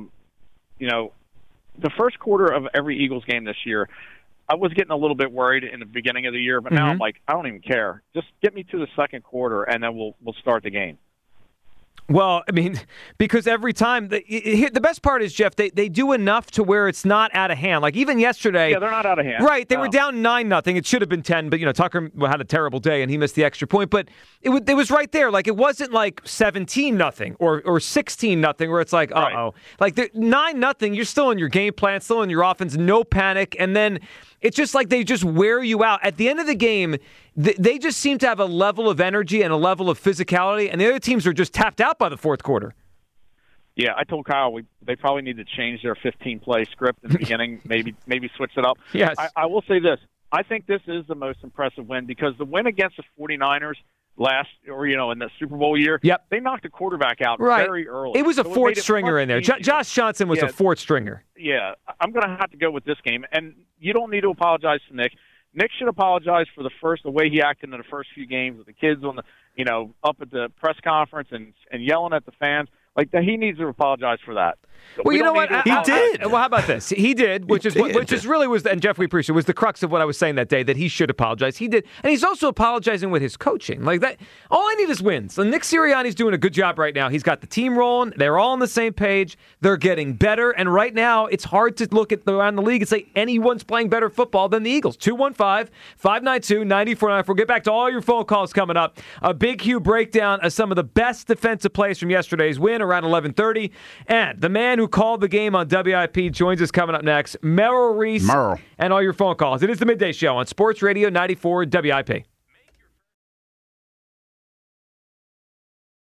The first quarter of every Eagles game this year, I was getting a little bit worried in the beginning of the year, but now I'm like, I don't even care. Just get me to the second quarter, and then we'll start the game. Well, because every time the best part is, Jeff, they do enough to where it's not out of hand. Like even yesterday, yeah, they're not out of hand. Right, they were down 9-0. It should have been 10, but Tucker had a terrible day and he missed the extra point. But it was right there. Like it wasn't like 17-0 or 16-0 where it's like, uh-oh. Like 9-0, you're still in your game plan, still in your offense, no panic, and then it's just like they just wear you out. At the end of the game, they just seem to have a level of energy and a level of physicality, and the other teams are just tapped out by the fourth quarter. Yeah, I told Kyle they probably need to change their 15-play script in the beginning, maybe switch it up. Yes. I will say this. I think this is the most impressive win because the win against the 49ers in the Super Bowl year, they knocked the quarterback out very early. It was a fourth stringer in there. Josh Johnson was a fourth stringer. Yeah, I'm going to have to go with this game. And you don't need to apologize to Nick. Nick should apologize for the way he acted in the first few games with the kids on up at the press conference and yelling at the fans. Like he needs to apologize for that. Well, you know what? He did. Well, how about this? He did, which is really was, and Jeff, we appreciate, was the crux of what I was saying that day, that he should apologize. He did, and he's also apologizing with his coaching. Like that, all I need is wins. So Nick Sirianni's doing a good job right now. He's got the team rolling. They're all on the same page. They're getting better, and right now it's hard to look around the league and say anyone's playing better football than the Eagles. 215-592-9494. We'll get back to all your phone calls coming up. A big, huge breakdown of some of the best defensive plays from yesterday's win around 11:30, and the man who called the game on WIP joins us coming up next. Merrill Reese and all your phone calls. It is the Midday Show on Sports Radio 94 WIP.